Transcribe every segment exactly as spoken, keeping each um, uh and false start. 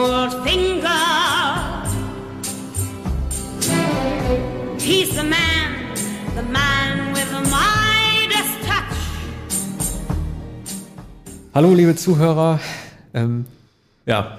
Goldfinger. He's the man, the man with the Midas touch. Hallo liebe Zuhörer, ähm, ja,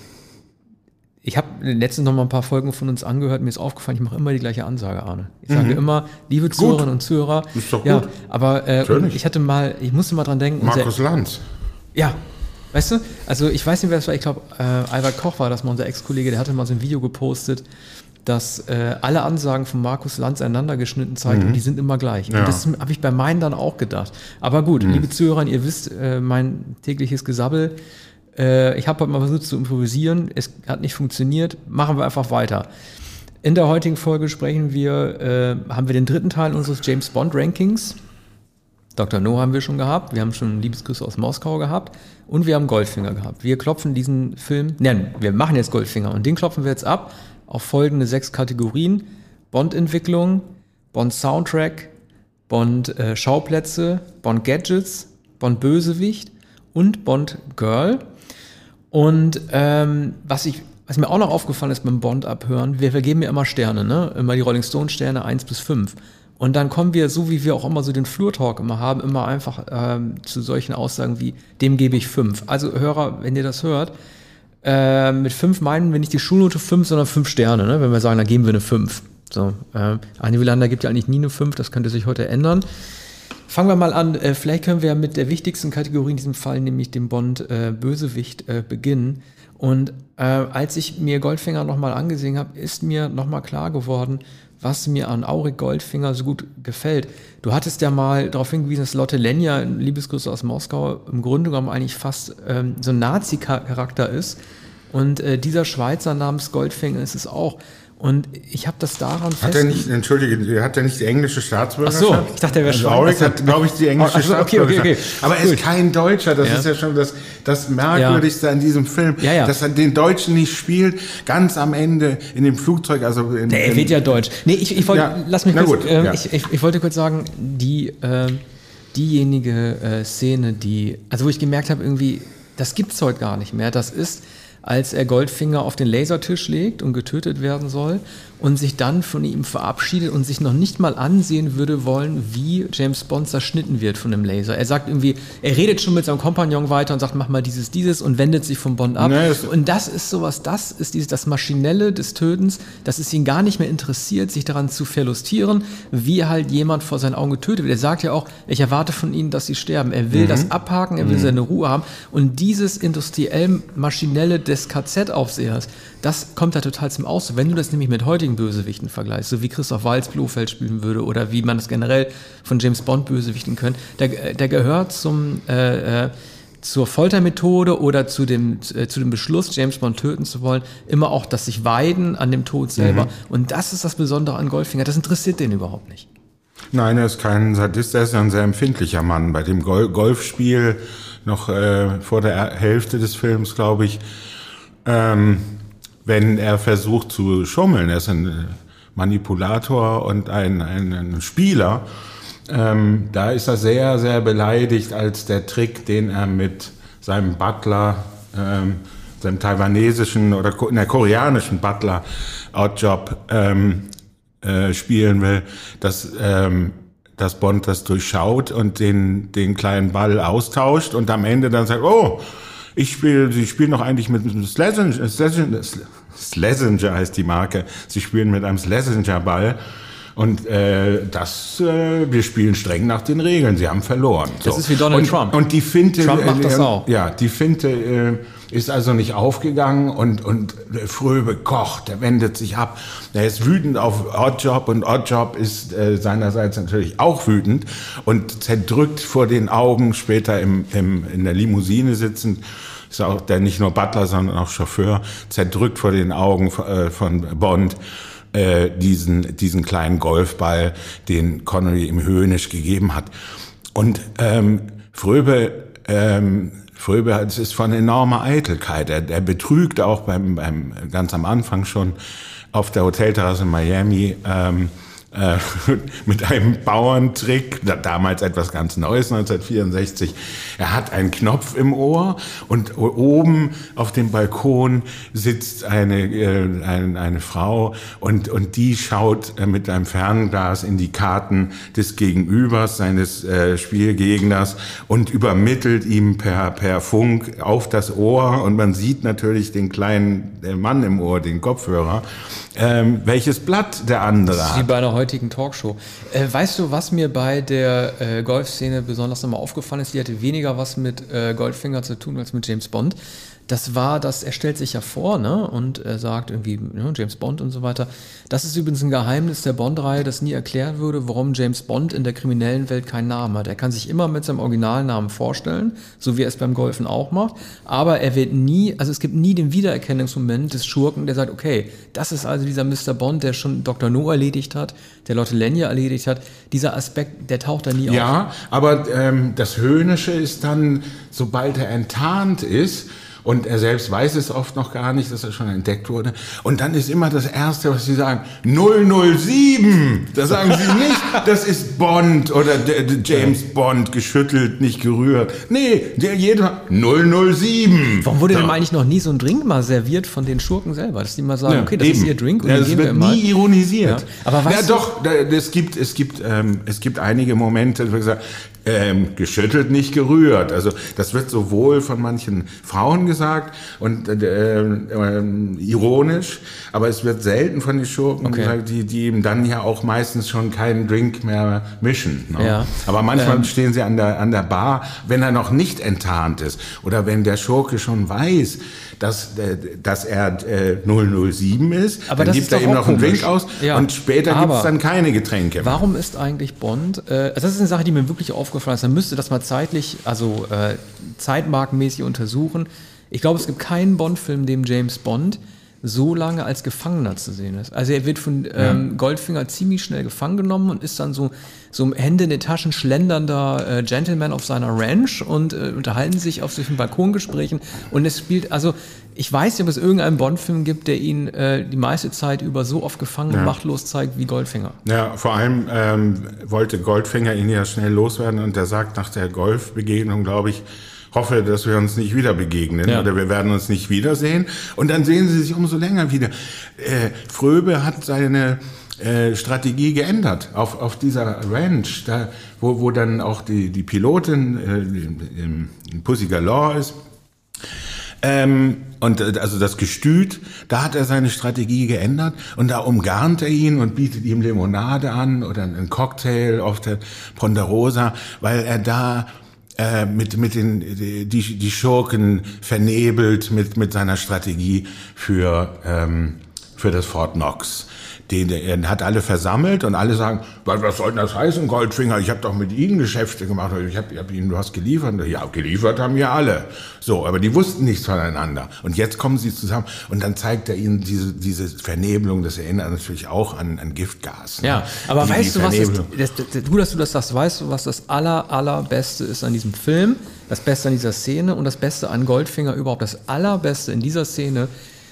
ich habe letztens noch mal ein paar Folgen von uns angehört, mir ist aufgefallen, ich mache immer die gleiche Ansage, Arne. Ich sage mhm. immer, liebe gut. Zuhörerinnen und Zuhörer. Ist doch ja, gut. Aber äh, ich hatte mal, ich musste mal dran denken. Markus unser, Lanz. Ja, weißt du, also ich weiß nicht, wer das war, ich glaube, äh, Albert Koch war das mal, unser Ex-Kollege, der hatte mal so ein Video gepostet, dass äh, alle Ansagen von Markus Lanz einander geschnitten zeigen mhm. und die sind immer gleich. Ja. Und das habe ich bei meinen dann auch gedacht. Aber gut, mhm. liebe Zuhörer, ihr wisst, äh, mein tägliches Gesabbel. Äh, ich habe heute mal versucht zu improvisieren. Es hat nicht funktioniert. Machen wir einfach weiter. In der heutigen Folge sprechen wir, äh, haben wir den dritten Teil unseres James Bond Rankings. Doktor No haben wir schon gehabt. Wir haben schon Liebesgrüße aus Moskau gehabt. Und wir haben Goldfinger gehabt. Wir klopfen diesen Film, nein, wir machen jetzt Goldfinger und den klopfen wir jetzt ab auf folgende sechs Kategorien: Bond-Entwicklung, Bond-Soundtrack, Bond-Schauplätze, Bond-Gadgets, Bond-Bösewicht und Bond-Girl. Und ähm, was ich, was mir auch noch aufgefallen ist beim Bond-Abhören, wir vergeben ja immer Sterne, ne? Immer die Rolling Stone-Sterne eins bis fünf. Und dann kommen wir, so wie wir auch immer so den Flur-Talk immer haben, immer einfach ähm, zu solchen Aussagen wie, dem gebe ich fünf. Also Hörer, wenn ihr das hört, Äh, mit fünf meinen wir nicht die Schulnote fünf, sondern fünf Sterne, ne? Wenn wir sagen, dann geben wir eine fünf. So, äh, Arne Wielander gibt ja eigentlich nie eine fünf, das könnte sich heute ändern. Fangen wir mal an, äh, vielleicht können wir mit der wichtigsten Kategorie in diesem Fall, nämlich dem Bond-Bösewicht, äh, äh, beginnen. Und äh, als ich mir Goldfinger nochmal angesehen habe, ist mir nochmal klar geworden, was mir an Auric Goldfinger so gut gefällt. Du hattest ja mal darauf hingewiesen, dass Lotte Lenya, Liebesgrüße aus Moskau, im Grunde genommen eigentlich fast ähm, so ein Nazi-Charakter ist. Und äh, dieser Schweizer namens Goldfinger ist es auch. Und ich habe das daran fest... Hat er nicht, entschuldige, hat er nicht die englische Staatsbürgerschaft? Ach so, ich dachte, er wäre also Auric hat, glaube ich, die englische also, okay, Staatsbürgerschaft. Okay, okay. Aber er ist kein Deutscher, das ja. ist ja schon das, das Merkwürdigste ja. an diesem Film, ja, ja. dass er den Deutschen nicht spielt, ganz am Ende in dem Flugzeug, also... In, nee, er wird ja Deutsch. Nee, ich, ich wollte, ja. lass mich Na kurz, gut, äh, ja. ich, ich, ich wollte kurz sagen, die, äh, diejenige äh, Szene, die, also wo ich gemerkt habe, irgendwie, das gibt's heute gar nicht mehr, das ist, als er Goldfinger auf den Lasertisch legt und getötet werden soll und sich dann von ihm verabschiedet und sich noch nicht mal ansehen würde wollen, wie James Bond zerschnitten wird von dem Laser. Er sagt irgendwie, er redet schon mit seinem Kompagnon weiter und sagt, mach mal dieses, dieses und wendet sich von Bond ab. Nee, und das ist sowas, das ist dieses, das Maschinelle des Tötens, dass es ihn gar nicht mehr interessiert, sich daran zu verlustieren, wie halt jemand vor seinen Augen getötet wird. Er sagt ja auch, ich erwarte von ihnen, dass sie sterben. Er will mhm. das abhaken, er will mhm. seine Ruhe haben und dieses industriell Maschinelle des K Z-Aufsehers, das kommt da total zum Ausdruck. Wenn du das nämlich mit heutigen Bösewichten vergleichst, so wie Christoph Waltz Blofeld spielen würde oder wie man das generell von James Bond Bösewichten könnte, der, der gehört zum äh, äh, zur Foltermethode oder zu dem äh, zu dem Beschluss, James Bond töten zu wollen, immer auch das sich weiden an dem Tod selber. Mhm. Und das ist das Besondere an Goldfinger. Das interessiert den überhaupt nicht. Nein, er ist kein Sadist, er ist ja ein sehr empfindlicher Mann. Bei dem Gol- Golfspiel noch äh, vor der Hälfte des Films, glaube ich, Ähm, wenn er versucht zu schummeln, er ist ein Manipulator und ein, ein, ein Spieler, ähm, da ist er sehr, sehr beleidigt, als der Trick, den er mit seinem Butler, ähm, seinem taiwanesischen oder ne, koreanischen Butler Oddjob ähm, äh, spielen will, dass, ähm, dass Bond das durchschaut und den, den kleinen Ball austauscht und am Ende dann sagt, oh, Ich spiele, sie spielen doch eigentlich mit einem Schlesinger, Schlesinger heißt die Marke. Sie spielen mit einem Schlesinger-Ball. Und äh, das, äh, wir spielen streng nach den Regeln. Sie haben verloren. Das so. ist wie Donald und, Trump. Und die Finte, Trump macht das äh, auch. Ja, die Finte äh, ist also nicht aufgegangen und und Fröbe kocht, der wendet sich ab. Er ist wütend auf Oddjob und Oddjob ist äh, seinerseits natürlich auch wütend und zerdrückt vor den Augen, später im, im in der Limousine sitzend, ist auch der nicht nur Butler, sondern auch Chauffeur, zerdrückt vor den Augen äh, von Bond äh, diesen diesen kleinen Golfball, den Connery ihm höhnisch gegeben hat. Und ähm, Fröbe ähm, Fröbe, es ist von enormer Eitelkeit. Er, er betrügt auch beim, beim ganz am Anfang schon auf der Hotelterrasse in Miami ähm, äh, mit einem Bauerntrick, da, damals etwas ganz Neues, neunzehnhundertvierundsechzig. Er hat einen Knopf im Ohr und oben auf dem Balkon sitzt eine, äh, eine, eine Frau und, und die schaut äh, mit einem Fernglas in die Karten des Gegenübers, seines äh, Spielgegners und übermittelt ihm per, per Funk auf das Ohr und man sieht natürlich den kleinen äh, Mann im Ohr, den Kopfhörer, ähm, welches Blatt der andere das ist hat. wie bei einer heutigen Talkshow. Äh, weißt du, was mir bei der äh, Golfszene besonders nochmal aufgefallen ist? Die hatte weniger was mit äh, Goldfinger zu tun als mit James Bond. Das war, dass er stellt sich ja vor, ne, und er sagt irgendwie, ne, James Bond und so weiter. Das ist übrigens ein Geheimnis der Bond-Reihe, das nie erklärt würde, warum James Bond in der kriminellen Welt keinen Namen hat. Er kann sich immer mit seinem Originalnamen vorstellen, so wie er es beim Golfen auch macht, aber er wird nie, also es gibt nie den Wiedererkennungsmoment des Schurken, der sagt, okay, das ist also dieser Mister Bond, der schon Doktor No erledigt hat, der Lotte Lenya erledigt hat. Dieser Aspekt, der taucht da nie auf. Ja, aber ähm, das Höhnische ist dann, sobald er enttarnt ist, und er selbst weiß es oft noch gar nicht, dass er schon entdeckt wurde. Und dann ist immer das Erste, was sie sagen, null null sieben. Da sagen sie nicht, das ist Bond oder James Bond, geschüttelt, nicht gerührt. Nee, der jeder null null sieben. Warum wurde so. denn eigentlich noch nie so ein Drink mal serviert von den Schurken selber? Dass die mal sagen, Ja, okay, das eben. ist ihr Drink und ja, den das geben wird wir mal. nie ironisiert. Ja. Aber weißt ja, du, doch, da, es gibt, es gibt, ähm, es gibt einige Momente, wo gesagt, ähm, geschüttelt, nicht gerührt. Also das wird sowohl von manchen Frauen gesagt und äh, äh, ironisch, aber es wird selten von den Schurken okay. gesagt, die, die ihm dann ja auch meistens schon keinen Drink mehr mischen. Ne? Ja. Aber manchmal Ähm. stehen sie an der, an der Bar, wenn er noch nicht enttarnt ist oder wenn der Schurke schon weiß, dass, äh, dass er äh, null null sieben ist, aber dann das gibt ist er doch ihm auch noch einen komisch. Drink aus Ja. und später gibt es dann keine Getränke. Warum ist eigentlich Bond, äh, also das ist eine Sache, die mir wirklich aufgefallen ist, man müsste das mal zeitlich, also äh, zeitmarkenmäßig untersuchen. Ich glaube, es gibt keinen Bond-Film, in dem James Bond so lange als Gefangener zu sehen ist. Also er wird von ähm, ja. Goldfinger ziemlich schnell gefangen genommen und ist dann so, so Hände in den Taschen schlendernder äh, Gentleman auf seiner Ranch und äh, unterhalten sich auf solchen Balkongesprächen und es spielt, also ich weiß nicht, ob es irgendeinen Bond-Film gibt, der ihn äh, die meiste Zeit über so oft gefangen ja. und machtlos zeigt wie Goldfinger. Ja, vor allem ähm, wollte Goldfinger ihn ja schnell loswerden und er sagt nach der Golfbegegnung, glaube ich, hoffe, dass wir uns nicht wieder begegnen ja. oder wir werden uns nicht wiedersehen. Und dann sehen sie sich umso länger wieder. Äh, Fröbe hat seine äh, Strategie geändert auf, auf dieser Ranch, da, wo, wo dann auch die, die Pilotin äh, Pussy Galore ist. Ähm, und also das Gestüt, da hat er seine Strategie geändert und da umgarnt er ihn und bietet ihm Limonade an oder einen Cocktail auf der Ponderosa, weil er da äh, mit mit den die die Schurken vernebelt mit mit seiner Strategie für ähm, für das Fort Knox. Den, er hat alle versammelt und alle sagen, was, was soll denn das heißen, Goldfinger? Ich habe doch mit Ihnen Geschäfte gemacht. Ich habe hab Ihnen was geliefert. Ja, geliefert haben wir alle. So, aber die wussten nichts voneinander. Und jetzt kommen sie zusammen und dann zeigt er ihnen diese, diese Vernebelung. Das erinnert natürlich auch an, an Giftgas. Ne? Ja, aber die, weißt die du, was ist, das, das, gut, dass du das sagst, weißt du, was das aller, allerbeste ist an diesem Film, das Beste an dieser Szene und das Beste an Goldfinger überhaupt, das allerbeste in dieser Szene,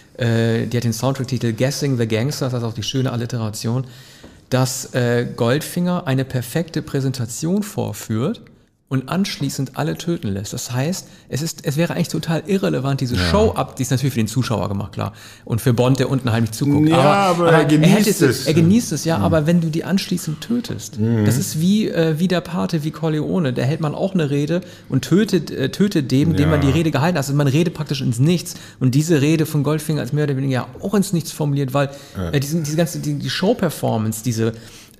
äh, die hat den Soundtrack-Titel Guessing the Gangsters, das ist auch die schöne Alliteration, dass äh, Goldfinger eine perfekte Präsentation vorführt und anschließend alle töten lässt. Das heißt, es ist, es wäre eigentlich total irrelevant, diese ja. Show ab, die ist natürlich für den Zuschauer gemacht, klar. Und für Bond, der unten heimlich zuguckt. Ja, aber, aber, aber er genießt er es. Er genießt es, ja, mhm. aber wenn du die anschließend tötest, mhm. das ist wie, äh, wie der Pate, wie Corleone, da hält man auch eine Rede und tötet, äh, tötet dem, dem ja. man die Rede gehalten hat. Also man redet praktisch ins Nichts. Und diese Rede von Goldfinger als mehr oder weniger auch ins Nichts formuliert, weil ja. äh, diese, diese ganze, die, die Show-Performance, diese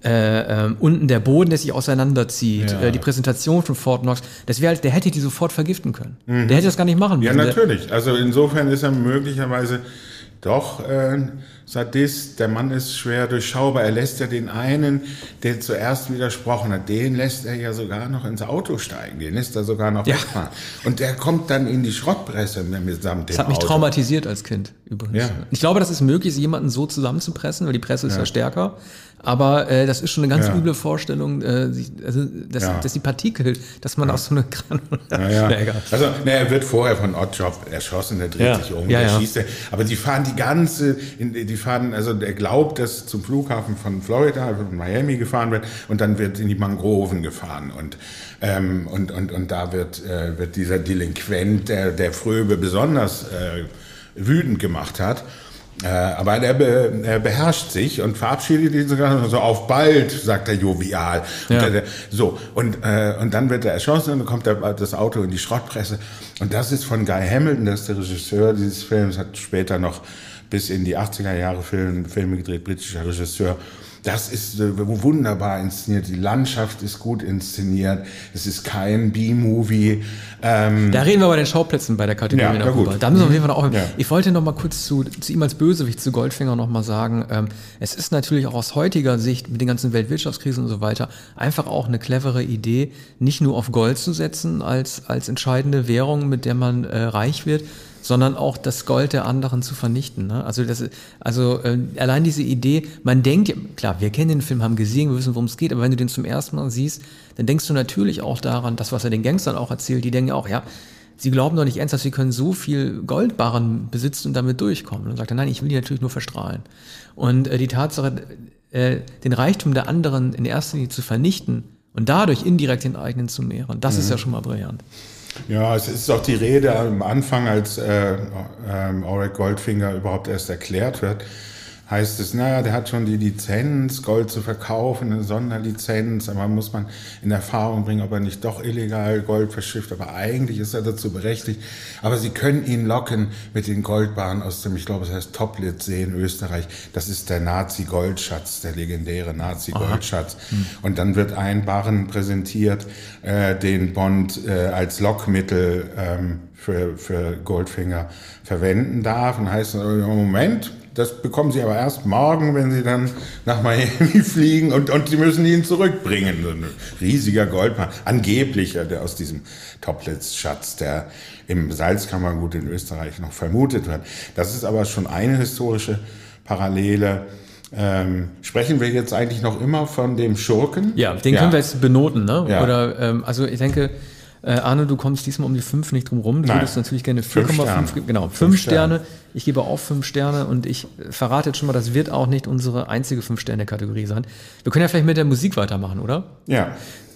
Äh, ähm, unten der Boden, der sich auseinanderzieht, ja. äh, die Präsentation von Fort Knox, das wäre halt, der hätte die sofort vergiften können. Mhm. Der hätte das gar nicht machen müssen. Ja, natürlich. Also insofern ist er möglicherweise doch äh, Sadist. Der Mann ist schwer durchschaubar. Er lässt ja den einen, der zuerst widersprochen hat, den lässt er ja sogar noch ins Auto steigen. Den lässt er sogar noch ja. wegfahren. Und der kommt dann in die Schrottpresse mitsamt dem Das hat mich Auto. traumatisiert als Kind übrigens. Ja. Ich glaube, das ist möglich, jemanden so zusammenzupressen, weil die Presse ist ja, ja stärker. Aber äh, das ist schon eine ganz ja. üble Vorstellung, äh, also dass, ja. dass die Partikel, dass man ja. aus so eine Granule... Ja, ja. Also, ne, er wird vorher von Oddjob erschossen, der dreht ja. sich um, ja, der ja. schießt. Aber die fahren die ganze, die fahren, also der glaubt, dass zum Flughafen von Florida, von Miami gefahren wird und dann wird in die Mangroven gefahren und ähm, und und und da wird äh, wird dieser Delinquent, der der Fröbe besonders äh, wütend gemacht hat. Äh, aber der, be, er beherrscht sich und verabschiedet ihn sogar so auf bald, sagt er jovial. Ja. Und, der, so, und, äh, und dann wird er erschossen und dann kommt der, das Auto in die Schrottpresse. Und das ist von Guy Hamilton, das ist der Regisseur dieses Films, hat später noch bis in die achtziger Jahre Film, Filme gedreht, britischer Regisseur. Das ist äh, wunderbar inszeniert. Die Landschaft ist gut inszeniert. Es ist kein B-Movie. Ähm, da reden wir bei den Schauplätzen bei der Kategorie ja, darüber. Da müssen wir auf jeden Fall auch. Ja. Ich wollte noch mal kurz zu, zu ihm als Bösewicht, zu Goldfinger noch mal sagen, ähm, es ist natürlich auch aus heutiger Sicht mit den ganzen Weltwirtschaftskrisen und so weiter einfach auch eine clevere Idee, nicht nur auf Gold zu setzen als, als entscheidende Währung, mit der man äh, reich wird, sondern auch das Gold der anderen zu vernichten. Ne? Also, das, also äh, allein diese Idee, man denkt, ja, klar, wir kennen den Film, haben gesehen, wir wissen, worum es geht, aber wenn du den zum ersten Mal siehst, dann denkst du natürlich auch daran, das, was er den Gangstern auch erzählt, die denken ja auch, ja, sie glauben doch nicht ernsthaft, sie können so viel Goldbarren besitzen und damit durchkommen. Und dann sagt er, nein, ich will die natürlich nur verstrahlen. Und äh, die Tatsache, äh, den Reichtum der anderen in erster Linie zu vernichten und dadurch indirekt den eigenen zu mehren, das mhm. ist ja schon mal brillant. Ja, es ist auch die Rede am Anfang, als äh, ähm, Auric Goldfinger überhaupt erst erklärt wird, heißt es, naja, der hat schon die Lizenz, Gold zu verkaufen, eine Sonderlizenz, aber muss man in Erfahrung bringen, ob er nicht doch illegal Gold verschifft, aber eigentlich ist er dazu berechtigt. Aber sie können ihn locken mit den Goldbarren aus dem, ich glaube, es heißt Toplitz-See in Österreich. Das ist der Nazi-Goldschatz, der legendäre Nazi-Goldschatz. Hm. Und dann wird ein Barren präsentiert, äh, den Bond äh, als Lockmittel ähm, für, für Goldfinger verwenden darf. Und heißt, Moment, das bekommen Sie aber erst morgen, wenn Sie dann nach Miami fliegen und, und Sie müssen ihn zurückbringen. So ein riesiger Goldbarren, angeblich der aus diesem Toplitz-Schatz, der im Salzkammergut in Österreich noch vermutet wird. Das ist aber schon eine historische Parallele. Ähm, sprechen wir jetzt eigentlich noch immer von dem Schurken? Ja, den ja. können wir jetzt benoten, ne? Ja. Oder ähm, also ich denke, Äh, Arne, du kommst diesmal um die fünf nicht drum rum. Du Nein. würdest natürlich gerne vier Komma fünf geben. Genau, fünf Sterne. Sterne. Ich gebe auch fünf Sterne und ich verrate jetzt schon mal, das wird auch nicht unsere einzige fünf-Sterne-Kategorie sein. Wir können ja vielleicht mit der Musik weitermachen, oder? Ja.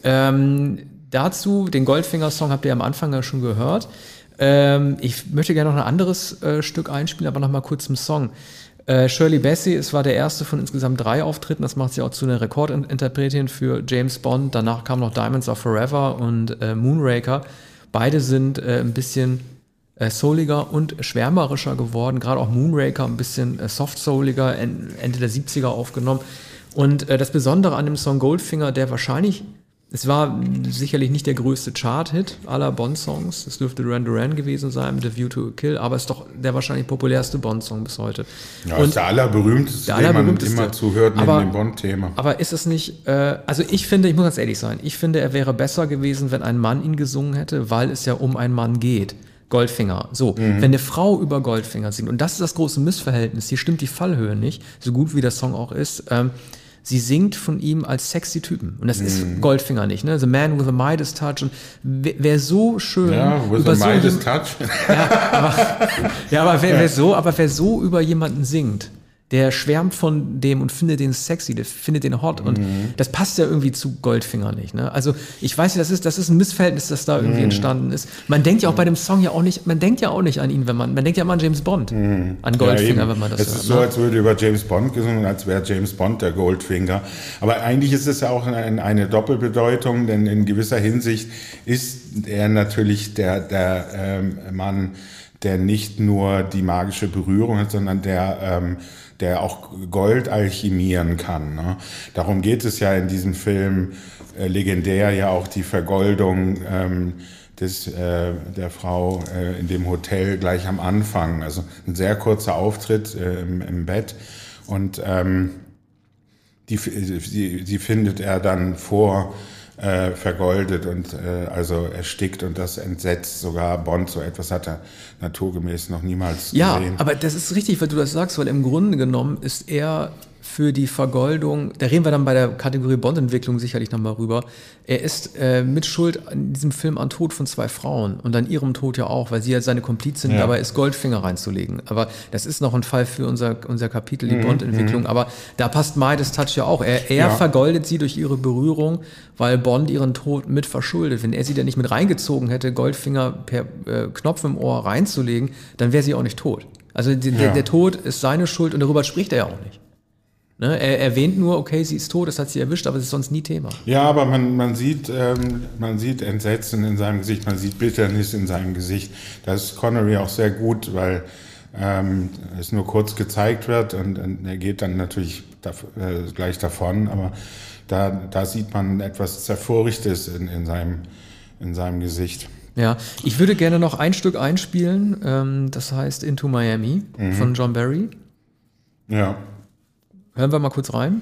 Ähm, dazu, den Goldfinger-Song habt ihr am Anfang ja schon gehört. Ähm, ich möchte gerne noch ein anderes äh, Stück einspielen, aber noch mal kurz zum Song. Äh, Shirley Bassey, es war der erste von insgesamt drei Auftritten, das macht sie auch zu einer Rekordinterpretin für James Bond. Danach kam noch Diamonds Are Forever und äh, Moonraker. Beide sind äh, ein bisschen äh, souliger und schwärmerischer geworden, gerade auch Moonraker ein bisschen äh, soft-souliger, en- Ende der siebziger aufgenommen. Und äh, das Besondere an dem Song Goldfinger, der wahrscheinlich, es war sicherlich nicht der größte Chart-Hit aller Bond-Songs. Es dürfte Duran Duran gewesen sein mit The View to a Kill, aber es ist doch der wahrscheinlich populärste Bond-Song bis heute. Ja, und ist der allerberühmteste, der den allerberühmteste. man immer zuhört neben aber, dem Bond-Thema. Aber ist es nicht, äh, also ich finde, ich muss ganz ehrlich sein, ich finde, er wäre besser gewesen, wenn ein Mann ihn gesungen hätte, weil es ja um einen Mann geht. Goldfinger. So, mhm. wenn eine Frau über Goldfinger singt, und das ist das große Missverhältnis, hier stimmt die Fallhöhe nicht, so gut wie der Song auch ist, ähm, sie singt von ihm als sexy Typen. Und das mm. ist Goldfinger nicht, ne? The Man with a Midas Touch. Und wer, wer so schön. Ja, with über a so Midas jem- Touch. Ja, aber, ja, aber wer, wer so, aber wer so über jemanden singt, der schwärmt von dem und findet den sexy, der findet den hot. Und Mhm. das passt ja irgendwie zu Goldfinger nicht, ne? Also, ich weiß nicht, das ist, das ist ein Missverhältnis, das da irgendwie Mhm. entstanden ist. Man denkt ja auch bei dem Song ja auch nicht, man denkt ja auch nicht an ihn, wenn man, man denkt ja immer an James Bond. Mhm. An Goldfinger, Ja, wenn man das es hört. ist so, ne? als würde über James Bond gesungen, als wäre James Bond der Goldfinger. Aber eigentlich ist es ja auch eine, eine Doppelbedeutung, denn in gewisser Hinsicht ist er natürlich der, der ähm, Mann, der nicht nur die magische Berührung hat, sondern der, ähm, der auch Gold alchemieren kann. Ne? Darum geht es ja in diesem Film äh, legendär ja auch die Vergoldung ähm, des, äh, der Frau äh, in dem Hotel gleich am Anfang. Also ein sehr kurzer Auftritt äh, im, im Bett und ähm, die, die, die findet er dann vor äh, vergoldet und äh, also erstickt und das entsetzt sogar Bond. So etwas hat er naturgemäß noch niemals Ja, gesehen. aber das ist richtig, weil du das sagst, weil im Grunde genommen ist er für die Vergoldung, da reden wir dann bei der Kategorie Bond-Entwicklung sicherlich nochmal rüber, er ist äh, mit Schuld in diesem Film an Tod von zwei Frauen und an ihrem Tod ja auch, weil sie ja seine Komplizin Ja. dabei ist, Goldfinger reinzulegen. Aber das ist noch ein Fall für unser, unser Kapitel, die Mhm, Bond-Entwicklung. Aber da passt Midas Touch ja auch. Er, er Ja. vergoldet sie durch ihre Berührung, weil Bond ihren Tod mit verschuldet. Wenn er sie da nicht mit reingezogen hätte, Goldfinger per äh, Knopf im Ohr reinzulegen, dann wäre sie auch nicht tot. Also die, Ja. der, der Tod ist seine Schuld und darüber spricht er ja auch nicht. Ne? Er erwähnt nur, okay, sie ist tot, das hat sie erwischt, aber es ist sonst nie Thema. Ja, aber man, man, sieht, ähm, man sieht Entsetzen in seinem Gesicht, man sieht Bitternis in seinem Gesicht. Das ist Connery auch sehr gut, weil ähm, es nur kurz gezeigt wird und, und er geht dann natürlich da, äh, gleich davon, aber da, da sieht man etwas Zerfurchtes in, in, seinem, in seinem Gesicht. Ja, ich würde gerne noch ein Stück einspielen, ähm, das heißt Into Miami Mhm. von John Barry. Ja. Hören wir mal kurz rein.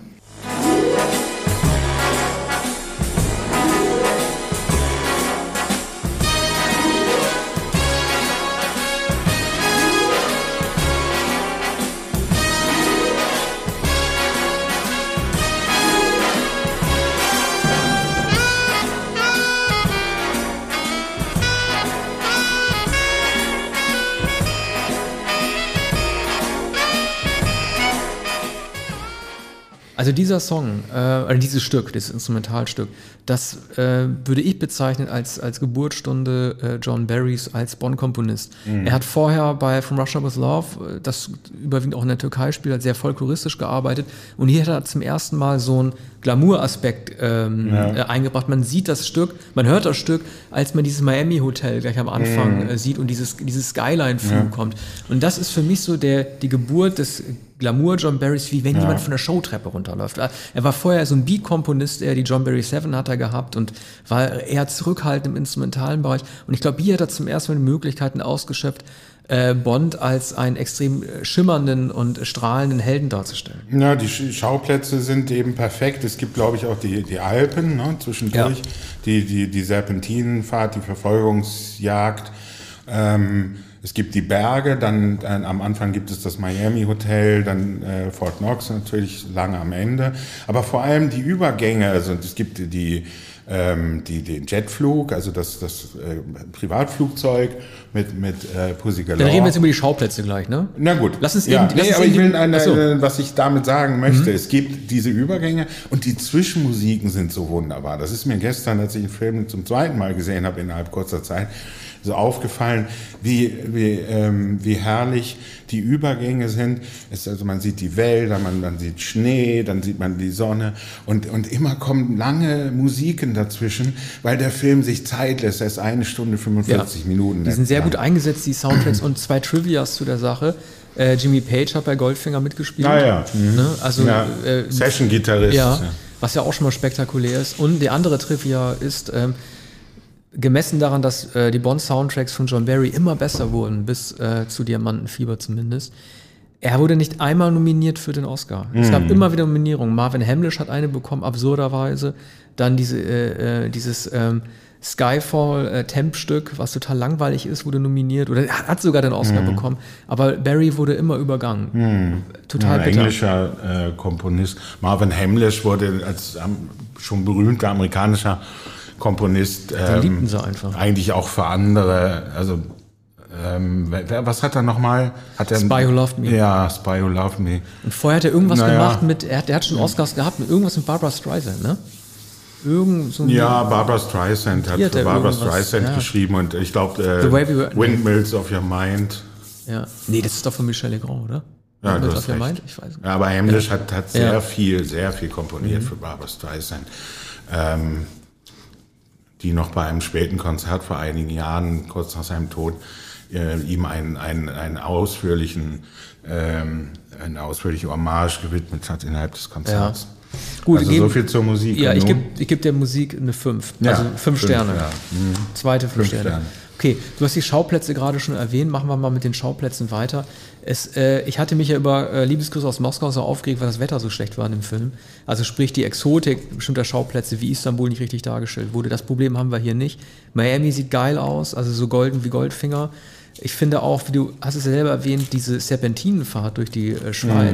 Also dieser Song, äh, oder dieses Stück, dieses Instrumentalstück, das äh, würde ich bezeichnen als, als Geburtsstunde äh, John Barrys als Bond-Komponist. Mhm. Er hat vorher bei From Russia With Love, äh, das überwiegend auch in der Türkei spielt, hat sehr folkloristisch gearbeitet und hier hat er zum ersten Mal so einen Glamour-Aspekt ähm, Ja. äh, eingebracht. Man sieht das Stück, man hört das Stück, als man dieses Miami-Hotel gleich am Anfang Mhm. äh, sieht und dieses, dieses Skyline-Flug Ja. kommt. Und das ist für mich so der, die Geburt des Glamour John Barrys, wie wenn Ja. jemand von der Showtreppe runterläuft. Er war vorher so ein Beat-Komponist, er die John Barry Seven hat er gehabt und war eher zurückhaltend im instrumentalen Bereich. Und ich glaube, hier hat er zum ersten Mal die Möglichkeiten ausgeschöpft, äh, Bond als einen extrem äh, schimmernden und strahlenden Helden darzustellen. Ja, die Sch- Schauplätze sind eben perfekt. Es gibt, glaube ich, auch die, die Alpen, ne, zwischendurch, Ja. die, die, die Serpentinenfahrt, die Verfolgungsjagd. Ähm, es gibt die Berge, dann, dann am Anfang gibt es das Miami Hotel, dann äh, Fort Knox natürlich lange am Ende. Aber vor allem die Übergänge, also es gibt die, ähm, die, den Jetflug, also das, das äh, Privatflugzeug mit, mit äh, Pussy Galore. Dann reden wir jetzt über die Schauplätze gleich, ne? Na gut. Lass uns ja, eben- lass nee, uns aber eben ich will die- eine, Ach so. äh, was ich damit sagen möchte, es gibt diese Übergänge und die Zwischenmusiken sind so wunderbar. Das ist mir gestern, als ich den Film zum zweiten Mal gesehen habe, innerhalb kurzer Zeit, so aufgefallen, wie, wie, ähm, wie herrlich die Übergänge sind. Es, also man sieht die Wälder, man, man sieht Schnee, dann sieht man die Sonne und, und immer kommen lange Musiken dazwischen, weil der Film sich Zeit lässt. Er ist eine Stunde fünfundvierzig Minuten. Die sind sehr lang. gut eingesetzt, die Soundtracks. Und zwei Trivias zu der Sache. Äh, Jimmy Page hat bei Goldfinger mitgespielt. Ah ja. Mhm. Ne? Also, Ja, äh, Session-Gitarrist. Ja, ja. was ja auch schon mal spektakulär ist. Und die andere Trivia ist, ähm, gemessen daran, dass äh, die Bond-Soundtracks von John Barry immer besser wurden, bis äh, zu Diamantenfieber zumindest, er wurde nicht einmal nominiert für den Oscar. Es Mhm. gab immer wieder Nominierungen. Marvin Hamlish hat eine bekommen, absurderweise. Dann diese, äh, äh, dieses ähm, Skyfall-Temp-Stück, was total langweilig ist, wurde nominiert. Oder hat hat sogar den Oscar Mhm. bekommen. Aber Barry wurde immer übergangen. Total Ein bitter. englischer äh, Komponist. Marvin Hamlish wurde als ähm, schon berühmter amerikanischer Komponist Den liebten ähm, sie einfach. eigentlich auch für andere. Also ähm, wer, was hat er nochmal? Hat er Spy Who Loved Me. Ja, Spy Who Loved Me. Und vorher hat er irgendwas Naja. gemacht mit, er hat, er hat schon Oscars gehabt, mit irgendwas mit Barbra Streisand, ne? Irgend so ein Ja, Barbra Streisand hat Die hat für er Barbra irgendwas, Streisand ja. geschrieben und ich glaube The Way We Were- äh, Windmills of Your Mind. Ja. Nee, das ist doch von Michel Legrand, oder? Ja, Mit du auf hast der recht. Mind? Ich weiß nicht. Ja, aber Hamlish hat, hat sehr Ja. Mhm. viel, sehr viel komponiert für Barbra Streisand. Ähm, die noch bei einem späten Konzert vor einigen Jahren, kurz nach seinem Tod, äh, ihm einen, einen, einen ausführlichen, ähm, eine ausführliche Hommage gewidmet hat innerhalb des Konzerts. Gut, also geben- so viel zur Musik. Ja, Und ich nun? gebe ich geb der Musik eine fünf. Ja, Also fünf fünf, Sterne. ja. Mhm. Zweite fünf, Fünf Sterne. Sterne. Okay, du hast die Schauplätze gerade schon erwähnt. Machen wir mal mit den Schauplätzen weiter. Es, äh, ich hatte mich ja über äh, Liebesgrüße aus Moskau so aufgeregt, weil das Wetter so schlecht war in dem Film. Also sprich die Exotik bestimmter Schauplätze wie Istanbul nicht richtig dargestellt wurde. Das Problem haben wir hier nicht. Miami sieht geil aus, also so golden wie Goldfinger. Ich finde auch, wie du hast es ja selber erwähnt, diese Serpentinenfahrt durch die äh, Schweiz.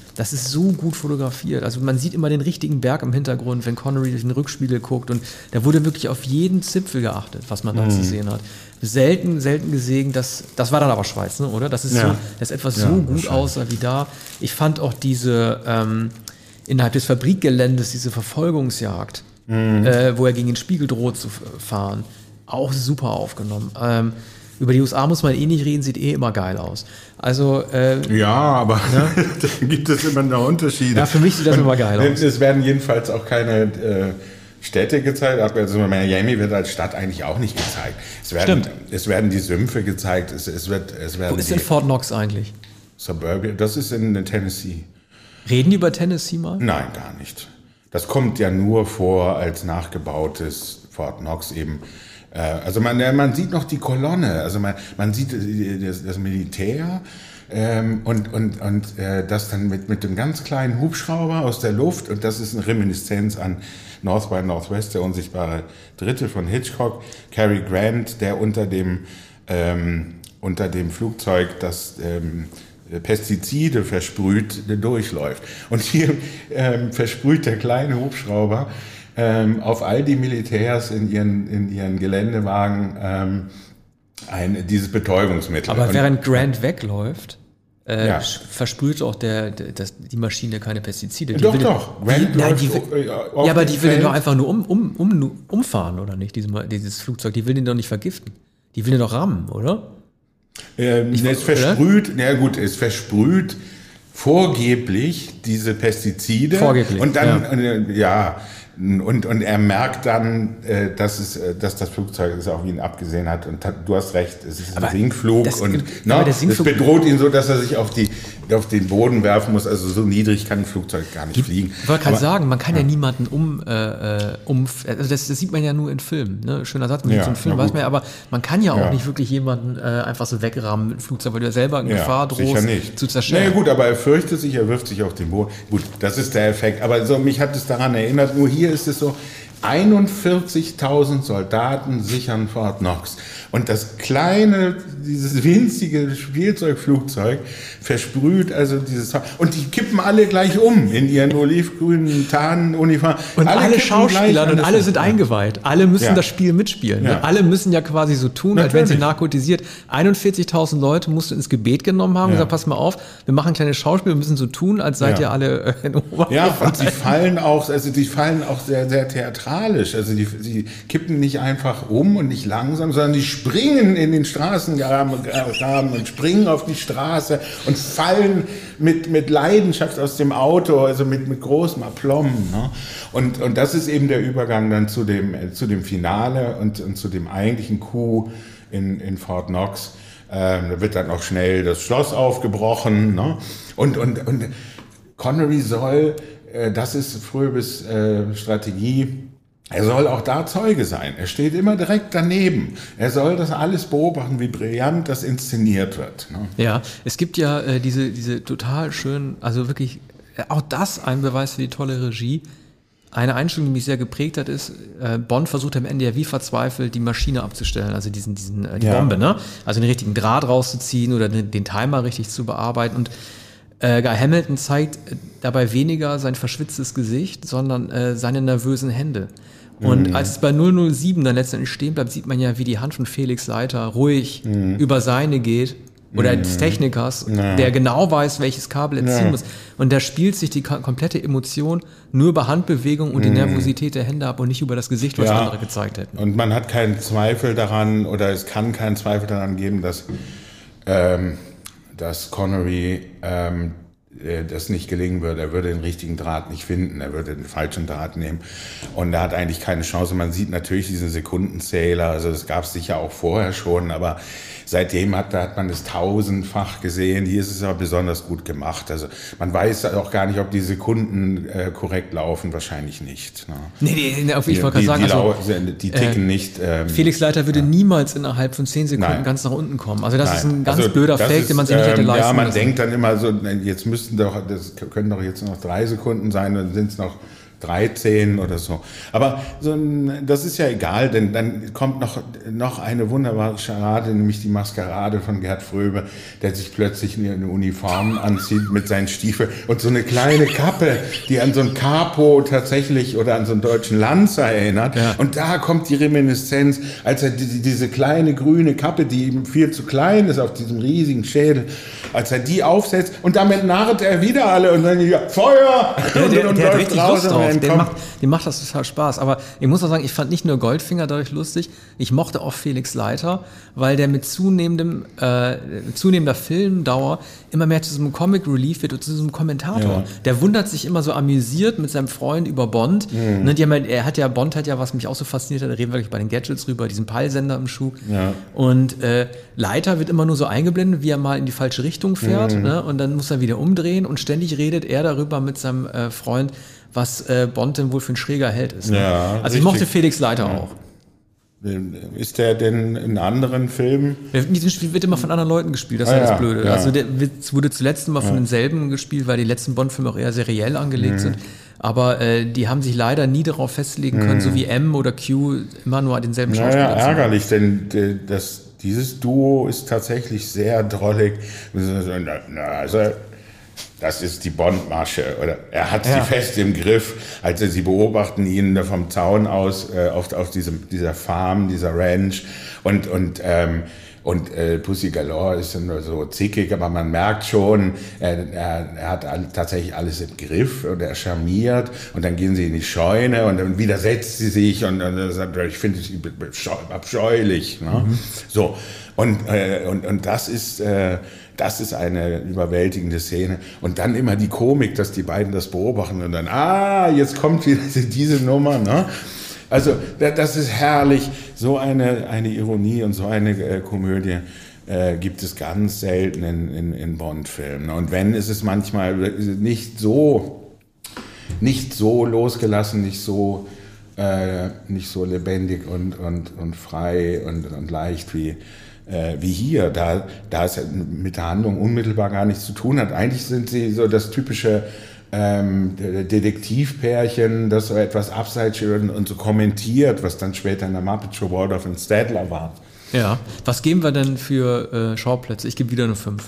das ist so gut fotografiert. Also man sieht immer den richtigen Berg im Hintergrund, wenn Connery durch den Rückspiegel guckt und da wurde wirklich auf jeden Zipfel geachtet, was man da mhm. zu sehen hat. Selten, selten gesehen, das, das war dann aber Schweiz, ne, oder? Das ist ja. so, dass etwas ja, so gut aussah wie da. Ich fand auch diese, ähm, innerhalb des Fabrikgeländes, diese Verfolgungsjagd, mhm. äh, wo er gegen den Spiegel droht zu fahren, auch super aufgenommen. Ähm, Über die U S A muss man eh nicht reden, sieht eh immer geil aus. Also äh, ja, aber ja? da gibt es immer noch Unterschiede. Ja, für mich sieht das und immer geil aus. Es werden jedenfalls auch keine äh, Städte gezeigt. Also Miami wird als Stadt eigentlich auch nicht gezeigt. Es werden, Stimmt. Es werden die Sümpfe gezeigt. Es, es wird, es werden Wo ist denn Fort Knox eigentlich? Suburbia. Das ist in Tennessee. Reden die über Tennessee mal? Nein, gar nicht. Das kommt ja nur vor als nachgebautes Fort Knox eben. Also man, man sieht noch die Kolonne, also man, man sieht das, das Militär ähm, und, und, und äh, das dann mit, mit dem ganz kleinen Hubschrauber aus der Luft, und das ist eine Reminiszenz an North by Northwest, der unsichtbare Dritte von Hitchcock, Cary Grant, der unter dem, ähm, unter dem Flugzeug das ähm, Pestizide versprüht durchläuft. Und hier ähm, versprüht der kleine Hubschrauber Ähm, auf all die Militärs in ihren, in ihren Geländewagen ähm, ein, dieses Betäubungsmittel. Aber und, während Grant wegläuft, äh, ja. versprüht auch der, der, das, die Maschine keine Pestizide. Die doch, will, doch. Grant die, nein, die will, auf ja, aber die will Feld. den doch einfach nur um, um, um, umfahren, oder nicht? Dieses, dieses Flugzeug, die will den doch nicht vergiften. Die will den doch rammen, oder? Ähm, ich, es versprüht, na gut, es versprüht vorgeblich diese Pestizide. Vorgeblich, und dann, ja. Äh, ja Und, und er merkt dann, äh, dass, es, äh, dass das Flugzeug es auf ihn abgesehen hat. Und hat, du hast recht, es ist ein aber Sinkflug. das, und aber no, der Sinkflug, es bedroht ihn so, dass er sich auf, die, auf den Boden werfen muss. Also so niedrig kann ein Flugzeug gar nicht die, fliegen. Ich wollte gerade aber, sagen, man kann ja, ja niemanden um... Äh, um also das, das sieht man ja nur in Filmen. Ne? Schöner Satz, man ja, sieht so einen Film, weiß man ja, aber man kann ja auch ja. nicht wirklich jemanden äh, einfach so wegrammen mit dem Flugzeug, weil du ja selber in ja, Gefahr drohst, zu zerstören. Naja gut, aber er fürchtet sich, er wirft sich auf den Boden. Gut, das ist der Effekt. Aber so, mich hat es daran erinnert, nur hier ist es so, einundvierzigtausend Soldaten sichern Fort Knox. Und das kleine, dieses winzige Spielzeugflugzeug versprüht also dieses... Und die kippen alle gleich um in ihren olivgrünen Tarnuniformen. Und alle, alle Schauspieler und alle um. sind eingeweiht. Alle müssen ja. das Spiel mitspielen. Ja. Ne? Alle müssen ja quasi so tun, Natürlich. als wenn sie narkotisiert. einundvierzigtausend Leute mussten ins Gebet genommen haben und ja. gesagt, pass mal auf, wir machen kleine Schauspiel, wir müssen so tun, als seid ja. ihr alle äh, in Obergewalt. Ja, und sie fallen auch, also die fallen auch sehr, sehr theatralisch. Also die, sie kippen nicht einfach um und nicht langsam, sondern die springen in den Straßengraben und springen auf die Straße und fallen mit, mit Leidenschaft aus dem Auto, also mit, mit großem Aplomb. Ne? Und, und das ist eben der Übergang dann zu dem, zu dem Finale und, und zu dem eigentlichen Coup in, in Fort Knox. Ähm, da wird dann auch schnell das Schloss aufgebrochen. Ne? Und, und, und Connery soll, äh, das ist Fröbes äh, Strategie, er soll auch da Zeuge sein. Er steht immer direkt daneben. Er soll das alles beobachten, wie brillant das inszeniert wird. Ne? Ja, es gibt ja äh, diese, diese total schönen, also wirklich, äh, auch das ein Beweis für die tolle Regie. Eine Einstellung, die mich sehr geprägt hat, ist, äh, Bond versucht am Ende ja wie verzweifelt, die Maschine abzustellen, also diesen, diesen, äh, die ja. Bombe, ne? Also den richtigen Draht rauszuziehen oder den, den Timer richtig zu bearbeiten. Und äh, Guy Hamilton zeigt äh, dabei weniger sein verschwitztes Gesicht, sondern äh, seine nervösen Hände. Und mhm. als es bei null null sieben dann letztendlich stehen bleibt, sieht man ja, wie die Hand von Felix Leiter ruhig mhm. über seine geht. Oder mhm. des Technikers, ja. der genau weiß, welches Kabel er ziehen ja. muss. Und da spielt sich die komplette Emotion nur über Handbewegung und mhm. die Nervosität der Hände ab und nicht über das Gesicht, was ja. andere gezeigt hätten. Und man hat keinen Zweifel daran, oder es kann keinen Zweifel daran geben, dass, ähm, dass Connery ähm, das nicht gelingen würde. Er würde den richtigen Draht nicht finden. Er würde den falschen Draht nehmen. Und er hat eigentlich keine Chance. Man sieht natürlich diesen Sekundenzähler. Also das gab es sicher auch vorher schon. Aber seitdem hat, hat man es tausendfach gesehen. Hier ist es aber besonders gut gemacht. Also man weiß auch gar nicht, ob die Sekunden äh, korrekt laufen. Wahrscheinlich nicht. Ne? Nee, nee, auf ich wollte gerade sagen. Die, also, die ticken äh, nicht. Ähm, Felix Leiter würde ja. niemals innerhalb von zehn Sekunden Nein. ganz nach unten kommen. Also das Nein. ist ein ganz also, blöder Fake, ist, den man sich nicht hätte leisten Ja, man lassen. denkt dann immer so, jetzt müssten doch, das können doch jetzt noch drei Sekunden sein, dann sind es noch dreizehn oder so. Aber so ein, das ist ja egal, denn dann kommt noch, noch eine wunderbare Charade, nämlich die Maskerade von Gerd Fröbe, der sich plötzlich eine Uniform anzieht mit seinen Stiefeln und so eine kleine Kappe, die an so ein Capo tatsächlich oder an so einen deutschen Lanzer erinnert. Ja. Und da kommt die Reminiszenz, als er die, diese kleine grüne Kappe, die ihm viel zu klein ist auf diesem riesigen Schädel, als er die aufsetzt und damit narrt er wieder alle und dann ja, Feuer! Ja, der, und, und der hat richtig Lust drauf. Dem macht, dem macht das total Spaß. Aber ich muss auch sagen, ich fand nicht nur Goldfinger dadurch lustig, ich mochte auch Felix Leiter, weil der mit zunehmendem, äh, zunehmender Filmdauer immer mehr zu diesem Comic Relief wird und zu diesem Kommentator. Ja. Der wundert sich immer so amüsiert mit seinem Freund über Bond. Mhm. Ne, die haben, er hat ja, Bond hat ja, was mich auch so fasziniert hat, da reden wir wirklich bei den Gadgets rüber, diesen Peilsender im Schuh. Ja. Und äh, Leiter wird immer nur so eingeblendet, wie er mal in die falsche Richtung fährt. Mhm. Ne, und dann muss er wieder umdrehen und ständig redet er darüber mit seinem äh, Freund, was äh, Bond denn wohl für ein schräger Held ist. Ne? Ja, also richtig. Ich mochte Felix Leiter ja. auch. Ist der denn in anderen Filmen? Dieses Spiel wird immer von anderen Leuten gespielt, das ist ah, ja das Blöde. Ja. Also der wurde zuletzt immer von ja. denselben gespielt, weil die letzten Bond-Filme auch eher seriell angelegt mhm. sind. Aber äh, die haben sich leider nie darauf festlegen können, mhm. so wie M oder Q, immer nur denselben Schauspieler. Naja, ärgerlich, denn das, dieses Duo ist tatsächlich sehr drollig. Also, das ist die Bond-Masche, oder er hat ja. sie fest im Griff, also sie beobachten ihn da vom Zaun aus äh, auf, auf diesem, dieser Farm, dieser Ranch und, und, ähm, und äh, Pussy Galore ist nur so zickig, aber man merkt schon, äh, er, er hat all, tatsächlich alles im Griff und er charmiert und dann gehen sie in die Scheune und dann widersetzt sie sich und, und sagt, ich finde es abscheulich. Ne? Mhm. So, und, äh, und, und das ist... Äh, Das ist eine überwältigende Szene. Und dann immer die Komik, dass die beiden das beobachten und dann, ah, jetzt kommt wieder diese Nummer. Ne? Also das ist herrlich. So eine, eine Ironie und so eine äh, Komödie äh, gibt es ganz selten in, in, in Bond-Filmen. Und wenn, ist es manchmal nicht so, nicht so losgelassen, nicht so, äh, nicht so lebendig und, und, und frei und, und leicht wie wie hier, da, da es mit der Handlung unmittelbar gar nichts zu tun hat. Eigentlich sind sie so das typische ähm, Detektivpärchen, das so etwas abseits steht und, und so kommentiert, was dann später in der Muppet Show Waldorf und Statler war. Ja, was geben wir denn für äh, Schauplätze? Ich gebe wieder eine fünf.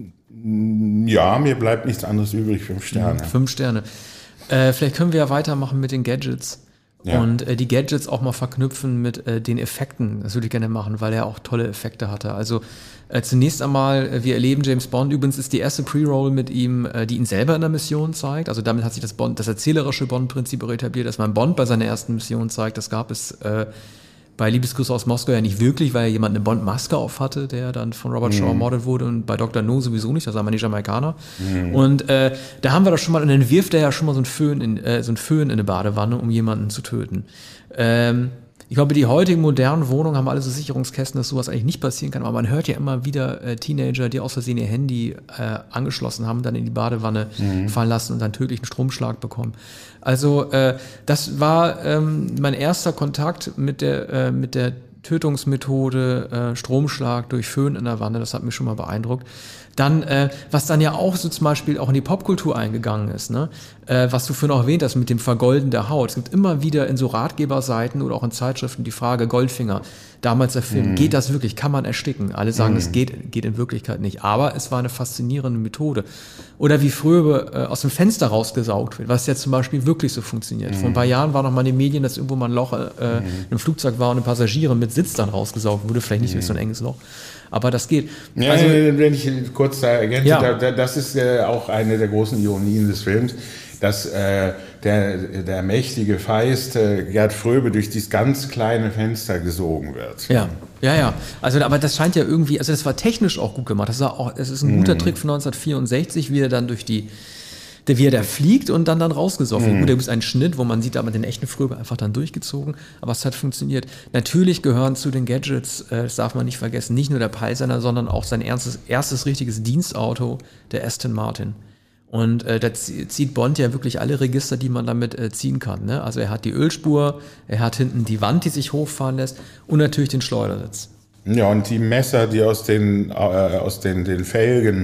Ja, mir bleibt nichts anderes übrig, fünf Sterne. Ja, fünf Sterne. Äh, vielleicht können wir ja weitermachen mit den Gadgets. Ja. Und äh, die Gadgets auch mal verknüpfen mit äh, den Effekten. Das würde ich gerne machen, weil er auch tolle Effekte hatte. Also äh, zunächst einmal, äh, wir erleben James Bond. Übrigens ist die erste Pre-Roll mit ihm, äh, die ihn selber in der Mission zeigt. Also damit hat sich das Bond, das erzählerische Bond-Prinzip etabliert, dass man Bond bei seiner ersten Mission zeigt. Das gab es äh, bei Liebesgrüße aus Moskau ja nicht wirklich, weil jemand eine Bond-Maske auf hatte, der dann von Robert Shaw ermordet wurde, und bei Doktor No sowieso nicht, das war man nicht Jamaikaner. Mhm. Und äh, da haben wir das schon mal, und dann wirft er ja schon mal so einen Föhn in, äh, so einen Föhn in eine Badewanne, um jemanden zu töten. Ähm, ich glaube, die heutigen modernen Wohnungen haben alle so Sicherungskästen, dass sowas eigentlich nicht passieren kann, aber man hört ja immer wieder äh, Teenager, die aus Versehen ihr Handy äh, angeschlossen haben, dann in die Badewanne mhm. fallen lassen und dann tödlichen Stromschlag bekommen. Also äh, das war ähm, mein erster Kontakt mit der, äh, mit der Tötungsmethode äh, Stromschlag durch Föhn in der Wanne, das hat mich schon mal beeindruckt. Dann, äh, was dann ja auch so zum Beispiel auch in die Popkultur eingegangen ist, ne? äh, was du vorhin auch erwähnt hast mit dem Vergolden der Haut. Es gibt immer wieder in so Ratgeberseiten oder auch in Zeitschriften die Frage, Goldfinger, damals der Film, mhm. geht das wirklich, kann man ersticken? Alle sagen, mhm. es geht, geht in Wirklichkeit nicht, aber es war eine faszinierende Methode. Oder wie Fröbe äh, aus dem Fenster rausgesaugt wird, was jetzt zum Beispiel wirklich so funktioniert. Mhm. Vor ein paar Jahren war noch mal in den Medien, dass irgendwo mal ein Loch äh, mhm. im Flugzeug war und eine Passagiere mit Sitz dann rausgesaugt wurde, vielleicht nicht mhm. durch so ein enges Loch. Aber das geht. Ja, also, wenn ich kurz da ergänze, ja. da, das ist äh, auch eine der großen Ironien des Films, dass äh, der, der mächtige Feist äh, Gerd Fröbe durch dieses ganz kleine Fenster gesogen wird. Ja, ja, ja. Also, aber das scheint ja irgendwie, also das war technisch auch gut gemacht. Das, war auch, das ist ein guter mm. Trick von neunzehnhundertvierundsechzig, wie er dann durch die Der, wie er da fliegt und dann dann rausgesoffen. Mhm. Gut, da gibt es einen Schnitt, wo man sieht, aber den echten Fröbe einfach dann durchgezogen. Aber es hat funktioniert. Natürlich gehören zu den Gadgets, äh, das darf man nicht vergessen, nicht nur der Peilsender, sondern auch sein erstes, erstes richtiges Dienstauto, der Aston Martin. Und äh, da zieht Bond ja wirklich alle Register, die man damit äh, ziehen kann. Ne? Also er hat die Ölspur, er hat hinten die Wand, die sich hochfahren lässt, und natürlich den Schleudersitz. Ja, und die Messer, die aus den, äh, aus den, den Felgen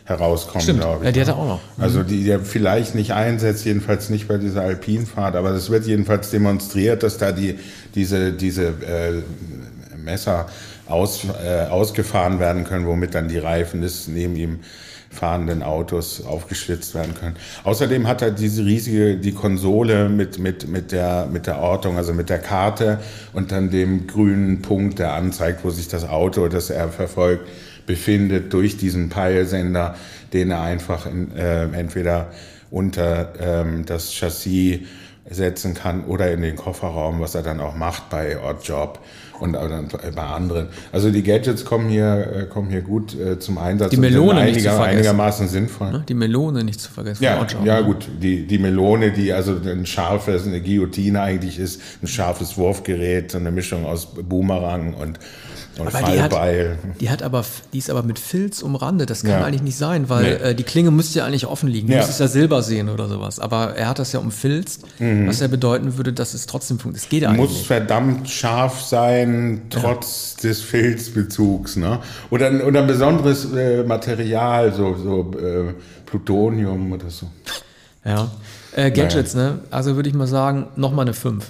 herauskommen, glaube ich. Ja, die hat er auch noch. Also die der vielleicht nicht einsetzt, jedenfalls nicht bei dieser Alpinfahrt, aber es wird jedenfalls demonstriert, dass da die diese diese äh, Messer aus, äh, ausgefahren werden können, womit dann die Reifen des neben ihm fahrenden Autos aufgeschlitzt werden können. Außerdem hat er diese riesige, die Konsole mit, mit, mit der, mit der Ortung, also mit der Karte und dann dem grünen Punkt, der anzeigt, wo sich das Auto, das er verfolgt, befindet, durch diesen Peilsender, den er einfach in, äh, entweder unter ähm, das Chassis setzen kann oder in den Kofferraum, was er dann auch macht bei Odd Job und bei anderen. Also die Gadgets kommen hier, kommen hier gut äh, zum Einsatz. Die Melone und nicht zu vergessen. Einigermaßen sinnvoll. Die Melone nicht zu vergessen. Ja, ja gut, die, die Melone, die also ein scharfes, eine Guillotine eigentlich ist, ein scharfes Wurfgerät, so eine Mischung aus Boomerang und Und aber die hat, Fallbeil. die hat aber, die ist aber mit Filz umrandet. Das kann Ja. eigentlich nicht sein, weil Nee. äh, die Klinge müsste ja eigentlich offen liegen. Du Ja. müsstest ja Silber sehen oder sowas. Aber er hat das ja umfilzt, was ja bedeuten würde, dass es trotzdem funktioniert. Es geht ja eigentlich Muss nicht. verdammt scharf sein, trotz des Filzbezugs. Ne? Oder, ein- oder ein besonderes äh, Material, so, so äh, Plutonium oder so. Ja. Äh, Gadgets, ne? Also würde ich mal sagen, nochmal eine fünf.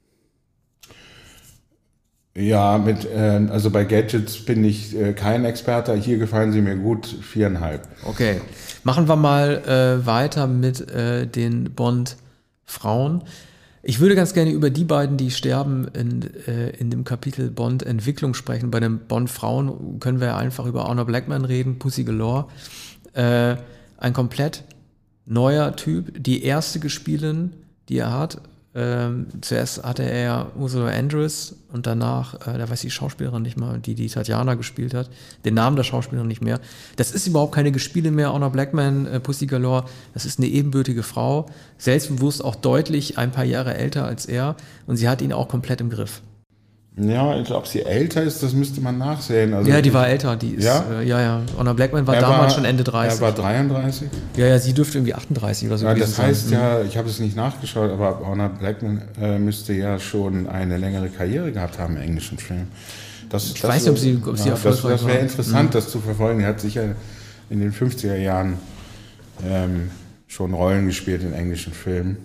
Ja, mit, äh, also bei Gadgets bin ich äh, kein Experte. Hier gefallen sie mir gut, viereinhalb. Okay. Machen wir mal äh, weiter mit äh, den Bond-Frauen. Ich würde ganz gerne über die beiden, die sterben, in, äh, in dem Kapitel Bond-Entwicklung sprechen. Bei den Bond-Frauen können wir einfach über Honor Blackman reden, Pussy Galore. Äh, ein komplett neuer Typ. Die erste Gespielin, die er hat. Ähm, zuerst hatte er ja Ursula Andress und danach, äh, da weiß die Schauspielerin nicht mal, die die Tatjana gespielt hat, den Namen der Schauspielerin nicht mehr. Das ist überhaupt keine Gespiele mehr, Honor Blackman, äh, Pussy Galore. Das ist eine ebenbürtige Frau, selbstbewusst auch deutlich ein paar Jahre älter als er und sie hat ihn auch komplett im Griff. Ja, also ob sie älter ist, das müsste man nachsehen. Also Ja, die war älter, die ist, Ja? äh, ja, ja. Honor Blackman war er damals war, schon Ende dreißig. Er war dreiunddreißig. ja, ja, sie dürfte irgendwie achtunddreißig oder so Ja, gewesen das heißt sein. ja, ich habe es nicht nachgeschaut, aber Honor Blackman äh, müsste ja schon eine längere Karriere gehabt haben im englischen Film. Das, Ich weiß nicht, ob sie- ob sie das, erfolgreich das wäre war. interessant, das zu verfolgen. Er hat sicher in den fünfziger Jahren ähm, schon Rollen gespielt in englischen Filmen.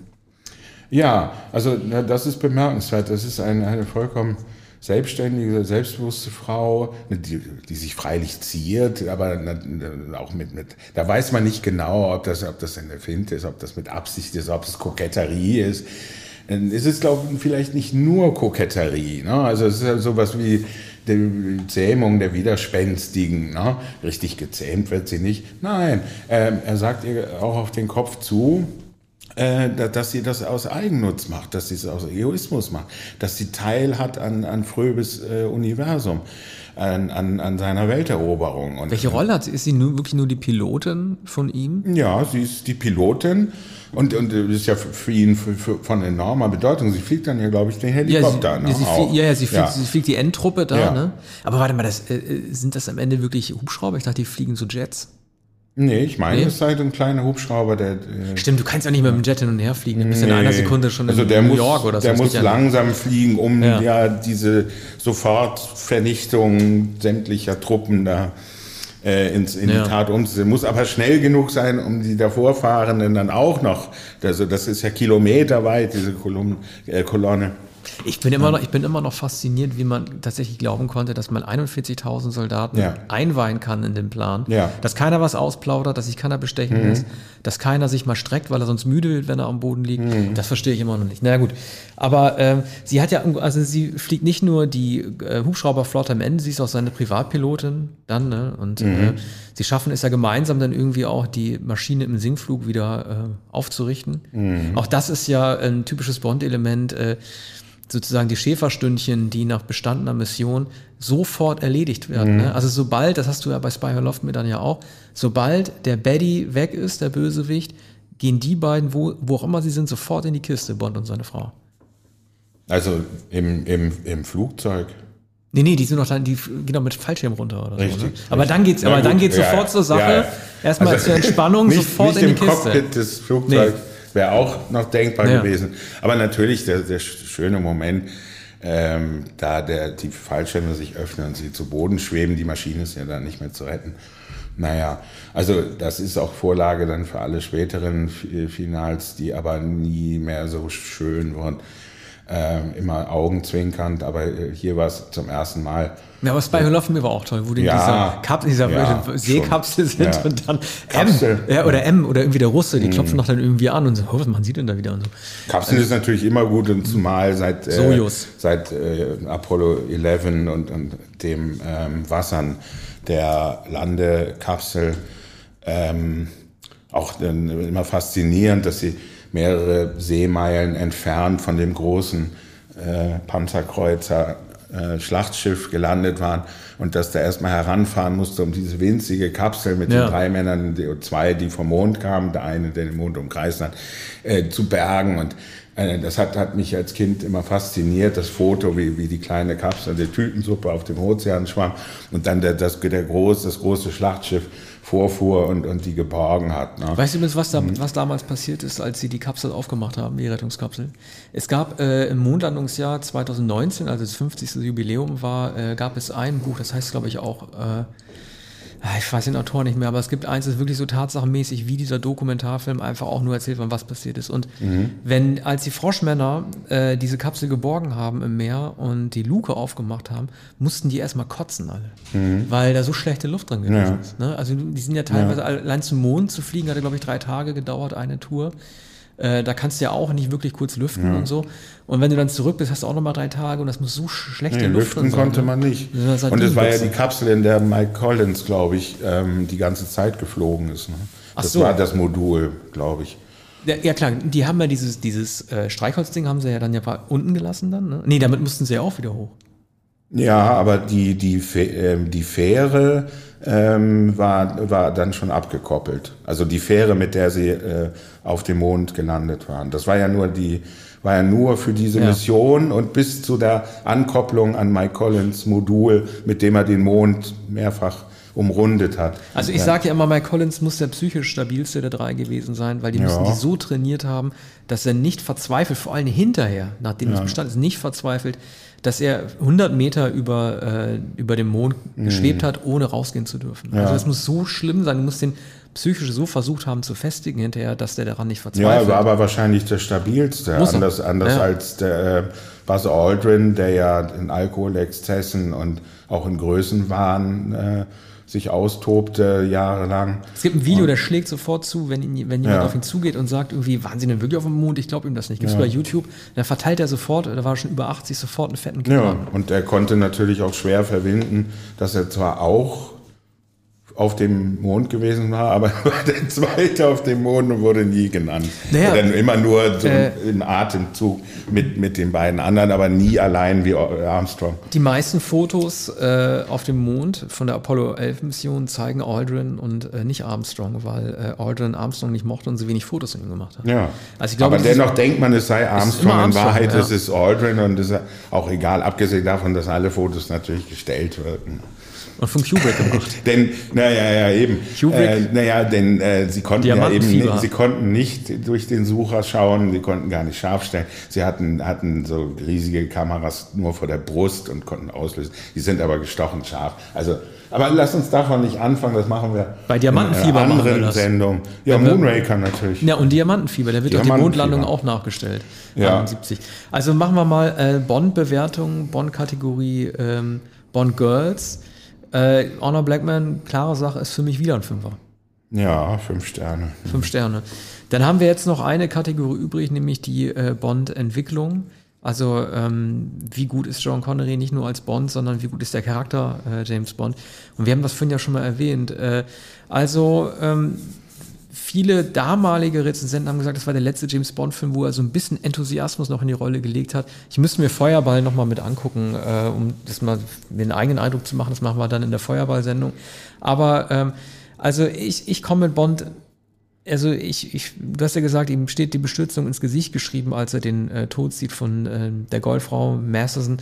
Ja, also na, das ist bemerkenswert. Das ist eine, eine vollkommen selbstständige, selbstbewusste Frau, die, die sich freilich ziert, aber auch mit, mit, da weiß man nicht genau, ob das, ob das eine Finte ist, ob das mit Absicht ist, ob es Koketterie ist. Es ist, glaube ich, vielleicht nicht nur Koketterie, ne? Also es ist ja sowas wie die Zähmung der Widerspenstigen, ne? Richtig gezähmt wird sie nicht. Nein, ähm, er sagt ihr auch auf den Kopf zu, äh, dass sie das aus Eigennutz macht, dass sie es aus Egoismus macht, dass sie Teil hat an, an Fröbes äh, Universum, an, an, an seiner Welteroberung. Und, Welche Rolle hat sie? Ist sie nur, wirklich nur die Pilotin von ihm? Ja, sie ist die Pilotin und, und das ist ja für ihn für, für, von enormer Bedeutung. Sie fliegt dann ja, glaube ich, den Helikopter. Ja, sie, ne, sie auch. fliegt, ja, ja, sie fliegt, Ja. sie fliegt die Endtruppe da, Ja. ne? Aber warte mal, das, äh, sind das am Ende wirklich Hubschrauber? Ich dachte, die fliegen so Jets. Nee, ich meine, Nee. es sei ein kleiner Hubschrauber, der... äh, Stimmt, du kannst ja nicht mit dem Jet hin und her fliegen. Du bist ja in Nee. einer Sekunde schon also in der New muss, York oder so. Der Das muss geht ja nicht. langsam fliegen, um Ja. ja, diese Sofortvernichtung sämtlicher Truppen da äh, ins, in Ja. die Tat umzusetzen. Muss aber schnell genug sein, um die davorfahrenden dann auch noch, also das ist ja kilometerweit, diese Kolumn, äh, Kolonne. Ich bin immer noch, ich bin immer noch fasziniert, wie man tatsächlich glauben konnte, dass man einundvierzigtausend Soldaten Ja. einweihen kann in den Plan. Ja. Dass keiner was ausplaudert, dass sich keiner bestechen lässt, dass keiner sich mal streckt, weil er sonst müde wird, wenn er am Boden liegt. Das verstehe ich immer noch nicht. Na gut. Aber ähm, sie hat ja, also sie fliegt nicht nur die äh, Hubschrauberflotte am Ende, sie ist auch seine Privatpilotin dann, ne? Und äh, sie schaffen es ja gemeinsam dann irgendwie auch, die Maschine im Sinkflug wieder äh, aufzurichten. Auch das ist ja ein typisches Bond-Element, äh, sozusagen die Schäferstündchen, die nach bestandener Mission sofort erledigt werden. Ne? Also sobald, das hast du ja bei Spy Who Loved Me dann ja auch, sobald der Baddy weg ist, der Bösewicht, gehen die beiden, wo, wo auch immer sie sind, sofort in die Kiste, Bond und seine Frau. Also im, im, im Flugzeug. Nee, nee, die sind noch dann, die gehen doch mit Fallschirm runter oder Richtig, so. Ne? Aber dann geht's, Na aber gut, dann geht's ja, sofort zur Sache. ja, ja. Erstmal Also zur Entspannung, nicht, sofort nicht in die im Kiste. Cockpit des Flugzeugs wäre auch noch denkbar Ja. gewesen. Aber natürlich der, der schöne Moment, ähm, da der, die Fallschirme sich öffnen und sie zu Boden schweben, die Maschine ist ja dann nicht mehr zu retten. Naja, also das ist auch Vorlage dann für alle späteren Finals, die aber nie mehr so schön wurden. Äh, immer augenzwinkernd, aber hier war es zum ersten Mal. Ja, aber Spy Who Loved Me war auch toll, wo die ja, in dieser, Kap dieser ja, Seekapsel sind ja. und dann Kapsel. M ja, oder M oder irgendwie der Russe, die klopfen doch dann irgendwie an und so, oh, was man sieht denn da wieder und so. Kapsel also, ist natürlich immer gut und zumal seit, äh, seit äh, Apollo elf und, und dem ähm, Wassern der Landekapsel ähm, auch dann immer faszinierend, dass sie mehrere Seemeilen entfernt von dem großen äh, Panzerkreuzer äh, Schlachtschiff gelandet waren und dass da erstmal heranfahren musste, um diese winzige Kapsel mit ja. den drei Männern, die, zwei, die vom Mond kamen, der eine, der den Mond umkreist hat, äh, zu bergen. Und äh, das hat, hat mich als Kind immer fasziniert, das Foto, wie, wie die kleine Kapsel, die Tütensuppe auf dem Ozean schwamm und dann der, das, der groß, das große Schlachtschiff vorfuhr und, und die geborgen hat. Ne? Weißt du übrigens, was, da, was damals passiert ist, als sie die Kapsel aufgemacht haben, die Rettungskapsel? Es gab äh, im Mondlandungsjahr zwanzig neunzehn, also das fünfzigste Jubiläum war, äh, gab es ein Buch, das heißt glaube ich auch, äh, ich weiß den Autor nicht mehr, aber es gibt eins, das ist wirklich so tatsachenmäßig, wie dieser Dokumentarfilm einfach auch nur erzählt, was passiert ist. Und mhm. wenn, als die Froschmänner äh, diese Kapsel geborgen haben im Meer und die Luke aufgemacht haben, mussten die erstmal kotzen alle, mhm. weil da so schlechte Luft drin gewesen ja. ist. Ne? Also die sind ja teilweise, ja. allein zum Mond zu fliegen, hatte glaube ich drei Tage gedauert, eine Tour. Äh, da kannst du ja auch nicht wirklich kurz lüften ja. und so. Und wenn du dann zurück bist, hast du auch nochmal drei Tage und das muss so schlechte nee, Luft drin sein. Lüften konnte man nicht. Und es war ja die Kapsel, in der Mike Collins, glaube ich, ähm, die ganze Zeit geflogen ist. Ne? Das Ach so. war das Modul, glaube ich. Ja, ja klar, die haben ja dieses, dieses äh, Streichholzding haben sie ja dann ja unten gelassen dann. Ne? Nee, damit mussten sie ja auch wieder hoch. Ja, aber die, die, äh, die Fähre ähm, war, war dann schon abgekoppelt. Also die Fähre, mit der sie äh, auf dem Mond gelandet waren. Das war ja nur die, war ja nur für diese ja. Mission und bis zu der Ankopplung an Mike Collins Modul, mit dem er den Mond mehrfach umrundet hat. Also ich sage ja immer, Mike Collins muss der psychisch stabilste der drei gewesen sein, weil die müssen ja. die so trainiert haben, dass er nicht verzweifelt, vor allem hinterher, nachdem ja. es bestand ist, nicht verzweifelt, dass er hundert Meter über, äh, über dem Mond mhm. geschwebt hat, ohne rausgehen zu dürfen. Ja. Also das muss so schlimm sein, du musst den psychisch so versucht haben zu festigen hinterher, dass der daran nicht verzweifelt. Ja, er war aber wahrscheinlich der stabilste, muss anders, anders ja. als der äh, Buzz Aldrin, der ja in Alkoholexzessen und auch in Größenwahn äh, sich austobte jahrelang. Es gibt ein Video, und der schlägt sofort zu, wenn, ihn, wenn jemand ja. auf ihn zugeht und sagt, irgendwie, waren Sie denn wirklich auf dem Mond? Ich glaube ihm das nicht. Gibt's ja. bei YouTube. Dann verteilt er sofort, da war schon über achtzig, sofort einen fetten Knall. Ja, und er konnte natürlich auch schwer verwinden, dass er zwar auch auf dem Mond gewesen war, aber der Zweite auf dem Mond wurde nie genannt. Naja, dann immer nur so äh, im Atemzug mit, mit den beiden anderen, aber nie allein wie Armstrong. Die meisten Fotos äh, auf dem Mond von der Apollo elf Mission zeigen Aldrin und äh, nicht Armstrong, weil äh, Aldrin Armstrong nicht mochte und so wenig Fotos von ihm gemacht hat. Ja. Also ich glaube, aber dennoch denkt man, es sei Armstrong. Armstrong. In Wahrheit ja. ist es Aldrin und es ist auch egal, abgesehen davon, dass alle Fotos natürlich gestellt werden. Und von Kubrick gemacht. denn, naja, ja, eben. Kubrick? Äh, naja, denn äh, sie konnten ja eben nicht, sie konnten nicht durch den Sucher schauen, sie konnten gar nicht scharf stellen. Sie hatten, hatten so riesige Kameras nur vor der Brust und konnten auslösen. Die sind aber gestochen scharf. Also, aber lass uns davon nicht anfangen, das machen wir bei Diamantenfieber in einer anderen Sendung. Ja, Moonraker natürlich. Ja, und Diamantenfieber, der wird doch die Mondlandung auch nachgestellt. Ja. einundsiebzig. Also machen wir mal äh, Bond-Bewertung, Bond-Kategorie, ähm, Bond-Girls. Äh, Honor Blackman, klare Sache, ist für mich wieder ein Fünfer. Ja, fünf Sterne. Fünf Sterne. Dann haben wir jetzt noch eine Kategorie übrig, nämlich die äh, Bond-Entwicklung. Also ähm, wie gut ist Sean Connery nicht nur als Bond, sondern wie gut ist der Charakter äh, James Bond. Und wir haben das vorhin ja schon mal erwähnt. Äh, also ähm, viele damalige Rezensenten haben gesagt, das war der letzte James-Bond-Film, wo er so ein bisschen Enthusiasmus noch in die Rolle gelegt hat. Ich müsste mir Feuerball nochmal mit angucken, äh, um das mal mir einen eigenen Eindruck zu machen. Das machen wir dann in der Feuerball-Sendung. Aber ähm, also ich, ich komme mit Bond, also ich, ich, du hast ja gesagt, ihm steht die Bestürzung ins Gesicht geschrieben, als er den äh, Tod sieht von äh, der Goldfrau Masterson.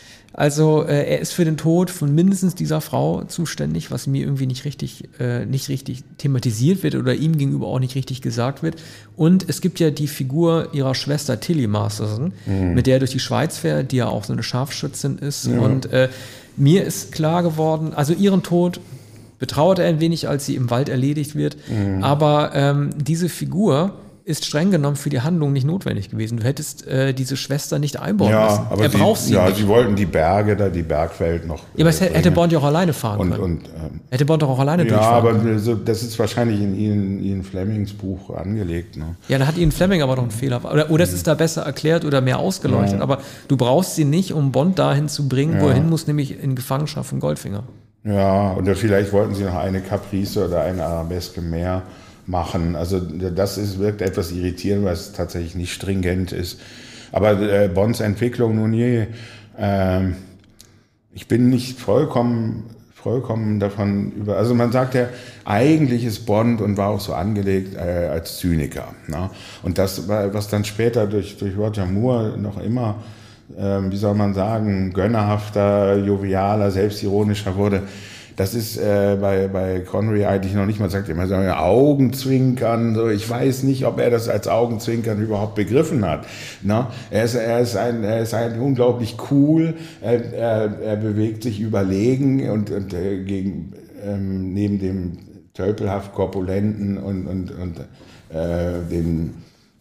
Also äh, er ist für den Tod von mindestens dieser Frau zuständig, was mir irgendwie nicht richtig, äh, nicht richtig thematisiert wird oder ihm gegenüber auch nicht richtig gesagt wird. Und es gibt ja die Figur ihrer Schwester Tilly Masterson, mhm. mit der er durch die Schweiz fährt, die ja auch so eine Scharfschützin ist. Ja. Und äh, mir ist klar geworden, also ihren Tod betrauert er ein wenig, als sie im Wald erledigt wird. Mhm. Aber ähm, diese Figur ist streng genommen für die Handlung nicht notwendig gewesen. Du hättest äh, diese Schwester nicht einbauen ja, müssen. Aber er sie, braucht sie ja, nicht. sie wollten die Berge da, die Bergwelt noch. Ja, aber es hätte bringen. Bond ja auch alleine fahren und, können. Und, ähm, hätte Bond doch auch alleine ja, durchfahren aber können. So, das ist wahrscheinlich in Ian, Ian Flemings Buch angelegt. Ne? Ja, da hat Ian Fleming aber doch einen Fehler. Oder, oder es ist da besser erklärt oder mehr ausgeleuchtet. Ja. Aber du brauchst sie nicht, um Bond dahin zu bringen, ja. wo er hin muss, nämlich in Gefangenschaft von Goldfinger. Ja, oder vielleicht wollten sie noch eine Caprice oder eine Arabeske mehr machen. Also das ist, wirkt etwas irritierend, weil es tatsächlich nicht stringent ist. Aber äh, Bonds Entwicklung nun je, äh, ich bin nicht vollkommen, vollkommen davon über. Also man sagt ja, eigentlich ist Bond und war auch so angelegt äh, als Zyniker. Ne? Und das, was dann später durch, durch Roger Moore noch immer, äh, wie soll man sagen, gönnerhafter, jovialer, selbstironischer wurde, das ist äh, bei, bei Connery eigentlich noch nicht, man sagt immer so Augenzwinkern, so, ich weiß nicht, ob er das als Augenzwinkern überhaupt begriffen hat. Na? Er, ist, er, ist ein, er ist ein unglaublich cool, er, er, er bewegt sich überlegen und, und äh, gegen, ähm, neben dem tölpelhaft Korpulenten und, und, und äh, dem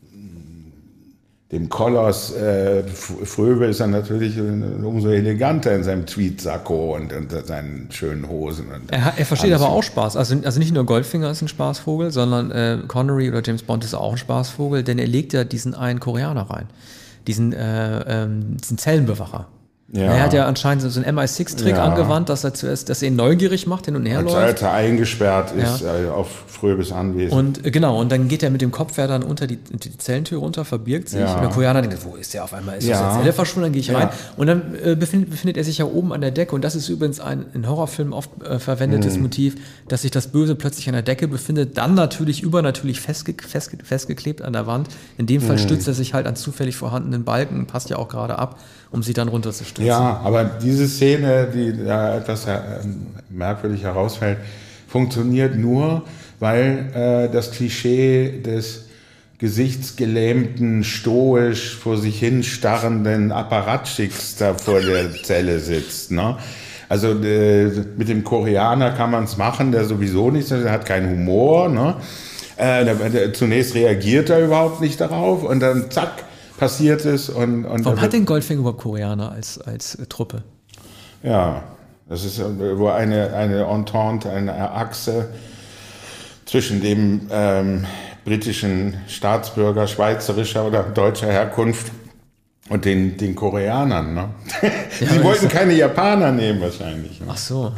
Dem Koloss äh, Fröbe ist er natürlich umso eleganter in seinem Tweedsacko und, und seinen schönen Hosen. Und er, er versteht aber auch Spaß. Also, also nicht nur Goldfinger ist ein Spaßvogel, sondern äh, Connery oder James Bond ist auch ein Spaßvogel, denn er legt ja diesen einen Koreaner rein. Diesen, äh, ähm, diesen Zellenbewacher. Ja. Er hat ja anscheinend so einen M I sechs Trick ja. angewandt, dass er zuerst, dass er ihn neugierig macht, hin und her läuft. Als er eingesperrt ist ja. äh, auf Fröbes Anwesen. Und äh, genau, und dann geht er mit dem Kopf dann unter die, die Zellentür runter, verbirgt sich. Ja. Und der Koreaner denkt, wo ist der auf einmal? Ist ja. das eine Zelle verschwunden? Dann gehe ich ja. rein. Und dann äh, befindet, befindet er sich ja oben an der Decke. Und das ist übrigens ein in Horrorfilmen oft äh, verwendetes hm. Motiv, dass sich das Böse plötzlich an der Decke befindet, dann natürlich übernatürlich festge festge festgeklebt an der Wand. In dem Fall hm. stützt er sich halt an zufällig vorhandenen Balken, passt ja auch gerade ab, um sie dann runterzustürzen. Ja, aber diese Szene, die da etwas äh, merkwürdig herausfällt, funktioniert nur, weil äh, das Klischee des gesichtsgelähmten, stoisch vor sich hin starrenden Apparatschicks da vor der Zelle sitzt. Ne? Also äh, mit dem Koreaner kann man es machen, der sowieso nichts, der hat keinen Humor. Ne? Äh, der, der, zunächst reagiert er überhaupt nicht darauf und dann zack, passiert es. Und, und Warum hat denn Goldfinger überhaupt Koreaner als, als äh, Truppe? Ja, das ist wo eine, eine Entente, eine Achse zwischen dem ähm, britischen Staatsbürger schweizerischer oder deutscher Herkunft und den, den Koreanern. Ne? Ja, Sie wollten keine Japaner nehmen wahrscheinlich. Ne? Ach so,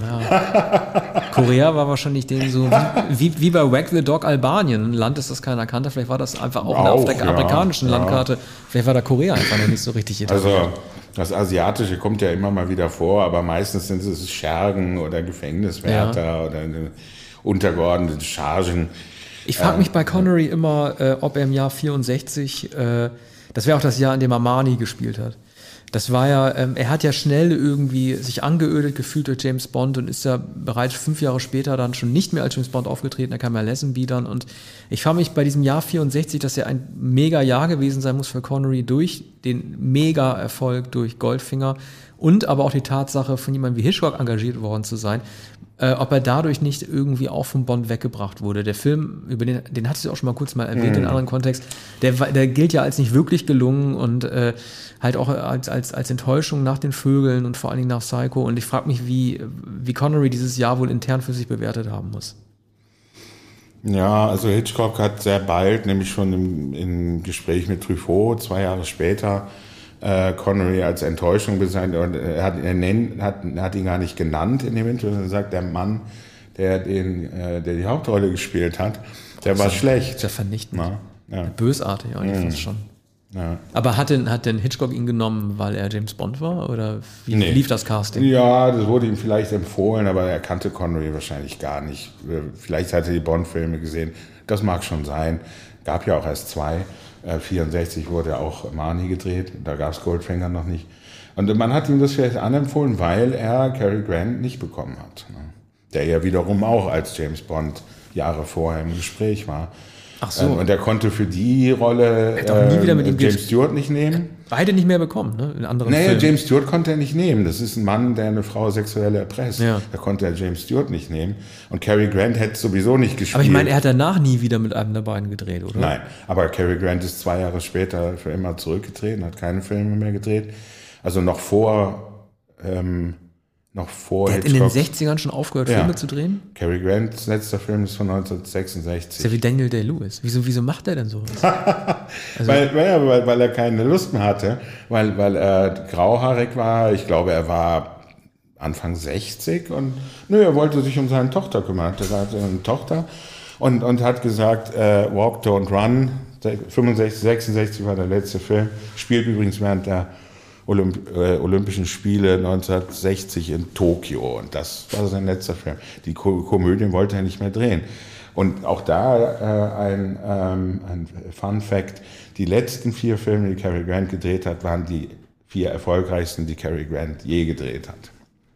ja. Korea war wahrscheinlich denen so, wie, wie bei Wag the Dog Albanien. Ein Land, das das keiner kannte. Vielleicht war das einfach auch, auch auf der ja, amerikanischen ja. Landkarte. Vielleicht war da Korea einfach noch nicht so richtig etabliert. Also das Asiatische kommt ja immer mal wieder vor, aber meistens sind es Schergen oder Gefängniswärter ja. oder untergeordnete Chargen. Ich frage mich bei Connery immer, äh, ob er im Jahr vierundsechzig, äh, das wäre auch das Jahr, in dem Armani gespielt hat. Das war ja, ähm, er hat ja schnell irgendwie sich angeödet gefühlt durch James Bond und ist ja bereits fünf Jahre später dann schon nicht mehr als James Bond aufgetreten, da kam ja Lazenby dann und ich frage mich bei diesem Jahr vierundsechzig, dass ja ein mega Jahr gewesen sein muss für Connery durch den mega Erfolg durch Goldfinger und aber auch die Tatsache, von jemandem wie Hitchcock engagiert worden zu sein, äh, ob er dadurch nicht irgendwie auch vom Bond weggebracht wurde. Der Film, über den, den hattest du auch schon mal kurz mal erwähnt, mhm. in einem anderen Kontext, der, der gilt ja als nicht wirklich gelungen und äh, halt auch als, als, als Enttäuschung nach den Vögeln und vor allen Dingen nach Psycho. Und ich frage mich, wie, wie Connery dieses Jahr wohl intern für sich bewertet haben muss. Ja, also Hitchcock hat sehr bald, nämlich schon im, im Gespräch mit Truffaut, zwei Jahre später, äh, Connery als Enttäuschung bezeichnet. Er hat, er nennt, hat, hat ihn gar nicht genannt in dem Interview. Er sagt, der Mann, der, den, äh, der die Hauptrolle gespielt hat, der war schlecht. Sehr vernichtend. Ja, ja. Bösartig eigentlich mm. fast schon. Ja. Aber hat denn, hat denn Hitchcock ihn genommen, weil er James Bond war? Oder wie nee. lief das Casting? Ja, das wurde ihm vielleicht empfohlen, aber er kannte Connery wahrscheinlich gar nicht. Vielleicht hat er die Bond-Filme gesehen. Das mag schon sein. Gab ja auch erst zwei. Äh, vierundsechzig wurde auch Armani gedreht. Da gab es Goldfinger noch nicht. Und man hat ihm das vielleicht anempfohlen, weil er Cary Grant nicht bekommen hat. Ne? Der ja wiederum auch als James Bond Jahre vorher im Gespräch war. Ach so. Ähm, und er konnte für die Rolle hat doch nie wieder mit ihm James ges- Stewart nicht nehmen. Beide nicht mehr bekommen, ne? In anderen Naja, Filmen. James Stewart konnte er nicht nehmen. Das ist ein Mann, der eine Frau sexuell erpresst. Ja. Da konnte er James Stewart nicht nehmen. Und Cary Grant hätte sowieso nicht gespielt. Aber ich meine, er hat danach nie wieder mit einem der beiden gedreht, oder? Nein, aber Cary Grant ist zwei Jahre später für immer zurückgetreten, hat keine Filme mehr gedreht. Also noch vor, ähm, noch vor Der hat in den Hitchcock. sechzigern schon aufgehört, Ja. Filme zu drehen? Cary Grants letzter Film ist von Das neunzehnhundertsechsundsechzig. ist ja wie Daniel Day-Lewis. Wieso, wieso macht er denn sowas? Weil, weil, weil, weil er keine Lust mehr hatte, weil, weil er grauhaarig war. Ich glaube, er war Anfang sechzig und nö, er wollte sich um seine Tochter kümmern. Er hatte eine Tochter und, und hat gesagt, äh, Walk, Don't Run. fünfundsechzig, sechsundsechzig war der letzte Film. Spielt übrigens während der Olymp äh, Olympischen Spiele neunzehnhundertsechzig in Tokio. Und das war sein letzter Film. Die Ko Komödien wollte er nicht mehr drehen. Und auch da äh, ein, ähm, ein Fun Fact, die letzten vier Filme, die Cary Grant gedreht hat, waren die vier erfolgreichsten, die Cary Grant je gedreht hat.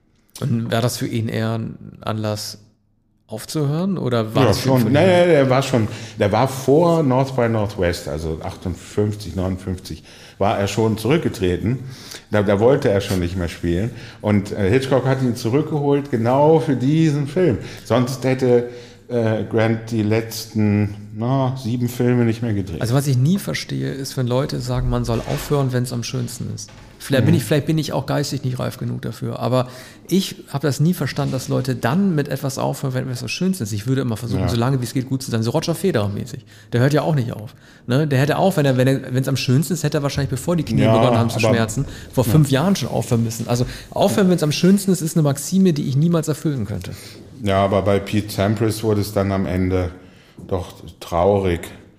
Und war das für ihn eher ein Anlass aufzuhören? Oder war Ja, das für ihn schon. von Nein, nein, der war schon, der war vor North by Northwest, also achtundfünfzig, neunundfünfzig, war er schon zurückgetreten. Da, da wollte er schon nicht mehr spielen. Und äh, Hitchcock hat ihn zurückgeholt, genau für diesen Film. Sonst hätte äh, Grant die letzten na, sieben Filme nicht mehr gedreht. Also was ich nie verstehe, ist, wenn Leute sagen, man soll aufhören, wenn es am schönsten ist. Vielleicht, bin ich, vielleicht bin ich auch geistig nicht reif genug dafür. Aber ich habe das nie verstanden, dass Leute dann mit etwas aufhören, wenn etwas das Schönste ist. Ich würde immer versuchen, Ja. so lange wie es geht, gut zu sein. So Roger Federer mäßig. Der hört ja auch nicht auf. Ne? Der hätte auch, wenn er, wenn er, wenn es am schönsten ist, hätte er wahrscheinlich, bevor die Knie Ja, begonnen haben zu aber- schmerzen, vor fünf Jahren schon aufhören müssen. Also aufhören, wenn es am schönsten ist, ist eine Maxime, die ich niemals erfüllen könnte. Ja, aber bei Pete Sampras wurde es dann am Ende doch traurig,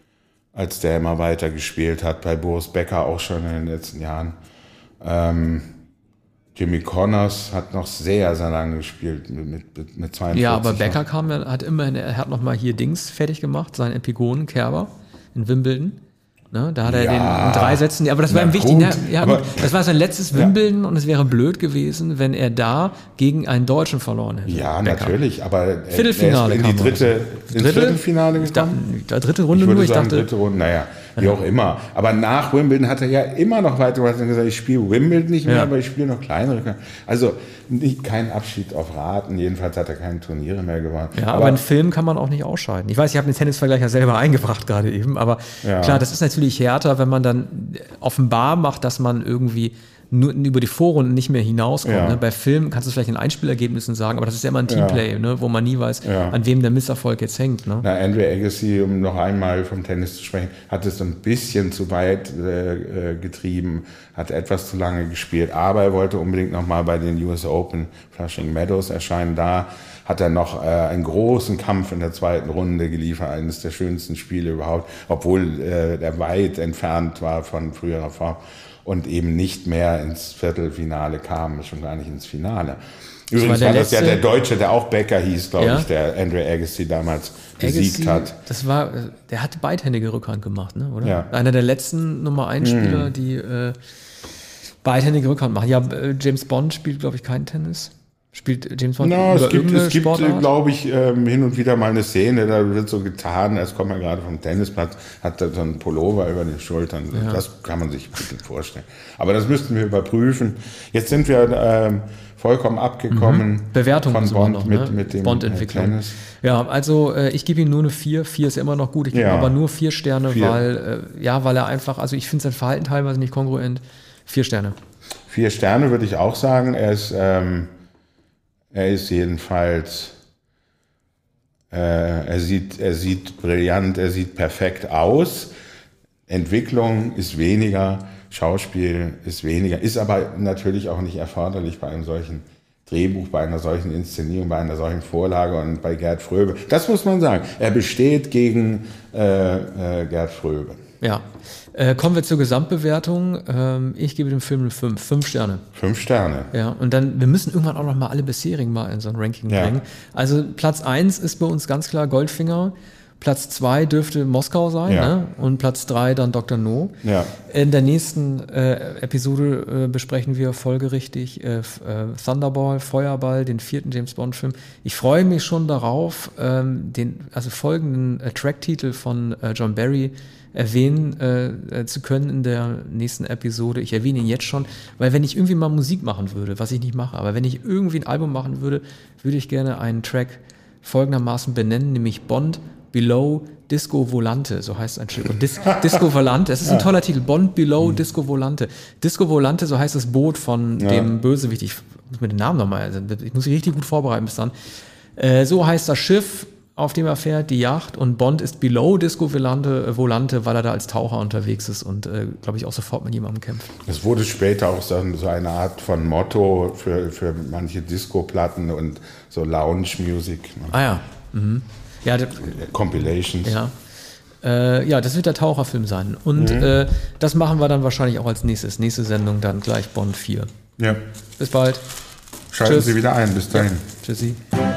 als der immer weiter gespielt hat. Bei Boris Becker auch schon in den letzten Jahren. Ähm, Jimmy Connors hat noch sehr, sehr lange gespielt, mit, mit, mit zweiundvierzig. Ja, aber Becker Jahren. kam ja, hat immerhin, er hat nochmal hier Dings fertig gemacht, seinen Epigonen, Kerber in Wimbledon. Ne, da hat er Ja. den in drei Sätzen, ja, aber das war Na ihm wichtig. gut, Ne? Ja, aber- gut, das war sein letztes Ja. Wimbledon und es wäre blöd gewesen, wenn er da gegen einen Deutschen verloren hätte. Ja, Becker. natürlich, aber er, Viertelfinale er ist in die kam er. dritte, ins Dritte? Viertelfinale Ich dachte, gekommen. da, dritte Runde Ich würde nur, ich sagen, dachte, dritte Runde, naja, wie auch immer. Aber nach Wimbledon hat er ja immer noch weitergemacht und gesagt, ich spiele Wimbledon nicht mehr, Ja. aber ich spiele noch kleinere. Also nicht kein Abschied auf Raten, jedenfalls hat er keine Turniere mehr gewonnen. ja, aber, einen Film kann man auch nicht ausscheiden. Ich weiß, ich habe den Tennisvergleich ja selber eingebracht gerade eben, aber Ja. klar, das ist natürlich härter, wenn man dann offenbar macht, dass man irgendwie nur über die Vorrunden nicht mehr hinauskommt. Ja. Ne? Bei Filmen kannst du es vielleicht in Einspielergebnissen sagen, aber das ist ja immer ein Teamplay, ne? Wo man nie weiß, Ja. an wem der Misserfolg jetzt hängt. Ne? Na, Andre Agassi, um noch einmal vom Tennis zu sprechen, hat es ein bisschen zu weit äh, äh, getrieben, hat etwas zu lange gespielt, aber er wollte unbedingt noch mal bei den U S Open Flushing Meadows erscheinen. Da hat er noch äh, einen großen Kampf in der zweiten Runde geliefert, eines der schönsten Spiele überhaupt, obwohl äh, der weit entfernt war von früherer Form und eben nicht mehr ins Viertelfinale kam, schon gar nicht ins Finale. Übrigens der war das ja letzte- der Deutsche, der auch Becker hieß, glaube Ja. ich, der Andre Agassi damals besiegt Agassi, hat. Das war, äh, der hat beidhändige Rückhand gemacht, ne? Oder? Ja. Einer der letzten Nummer eins Spieler, die äh, beidhändige Rückhand machen. Ja, äh, James Bond spielt, glaube ich, keinen Tennis. Spielt James Bond Na, über es gibt, irgendeine es gibt Sportart? glaube ich, ähm, hin und wieder mal eine Szene, da wird so getan, als kommt man gerade vom Tennisplatz, hat da so einen Pullover über den Schultern. Das kann man sich ein bisschen vorstellen. Aber das müssten wir überprüfen. Jetzt sind wir ähm, vollkommen abgekommen Bewertung von müssen wir Bond noch, mit, ne? mit dem äh, Bond-Entwicklung. Tennis. Ja, also äh, ich gebe ihm nur eine vier. vier ist ja immer noch gut. Ich gebe Ja. ihm aber nur vier Sterne, Vier. weil äh, ja, weil er einfach, also ich finde sein Verhalten teilweise nicht kongruent. Vier Sterne. Vier Sterne würde ich auch sagen. Er ist, ähm, er ist jedenfalls, äh, er sieht, er sieht brillant, er sieht perfekt aus. Entwicklung ist weniger, Schauspiel ist weniger, ist aber natürlich auch nicht erforderlich bei einem solchen Drehbuch, bei einer solchen Inszenierung, bei einer solchen Vorlage und bei Gerd Fröbe. Das muss man sagen. Er besteht gegen äh, äh, Gerd Fröbe. Ja. Äh, kommen wir zur Gesamtbewertung. Ähm, ich gebe dem Film eine fünf. Fünf Sterne. Fünf Sterne. Ja, und dann, wir müssen irgendwann auch noch mal alle bisherigen mal in so ein Ranking Ja. bringen. Also Platz eins ist bei uns ganz klar Goldfinger. Platz zwei dürfte Moskau sein, Ja. ne? Und Platz drei dann Doktor No. Ja. In der nächsten äh, Episode äh, besprechen wir folgerichtig äh, f- äh, Thunderball, Feuerball, den vierten James Bond-Film. Ich freue mich schon darauf, ähm, den also folgenden äh, Tracktitel von äh, John Barry erwähnen äh, äh, zu können in der nächsten Episode. Ich erwähne ihn jetzt schon, weil wenn ich irgendwie mal Musik machen würde, was ich nicht mache, aber wenn ich irgendwie ein Album machen würde, würde ich gerne einen Track folgendermaßen benennen, nämlich Bond Below Disco Volante, so heißt ein Stück. Und Dis- Disco Volante, das ist ein toller Titel, Bond Below Disco Volante. Disco Volante, so heißt das Boot von Ja. dem Bösewicht, ich muss mir den Namen nochmal, also ich muss mich richtig gut vorbereiten bis dann. Äh, so heißt das Schiff, auf dem er fährt, die Yacht, und Bond ist Below Disco Volante, äh, Volante, weil er da als Taucher unterwegs ist und, äh, glaube ich, auch sofort mit jemandem kämpft. Das wurde später auch so, so eine Art von Motto für, für manche Disco-Platten und so Lounge-Music, ne? Ah ja, mhm. Ja, d- Compilations. Ja. Äh, ja, das wird der Taucherfilm sein. Und Mhm. äh, das machen wir dann wahrscheinlich auch als nächstes. Nächste Sendung dann gleich Bond vier. Ja. Bis bald. Schalten Tschüss. Sie wieder ein. Bis dahin. Tschüssi.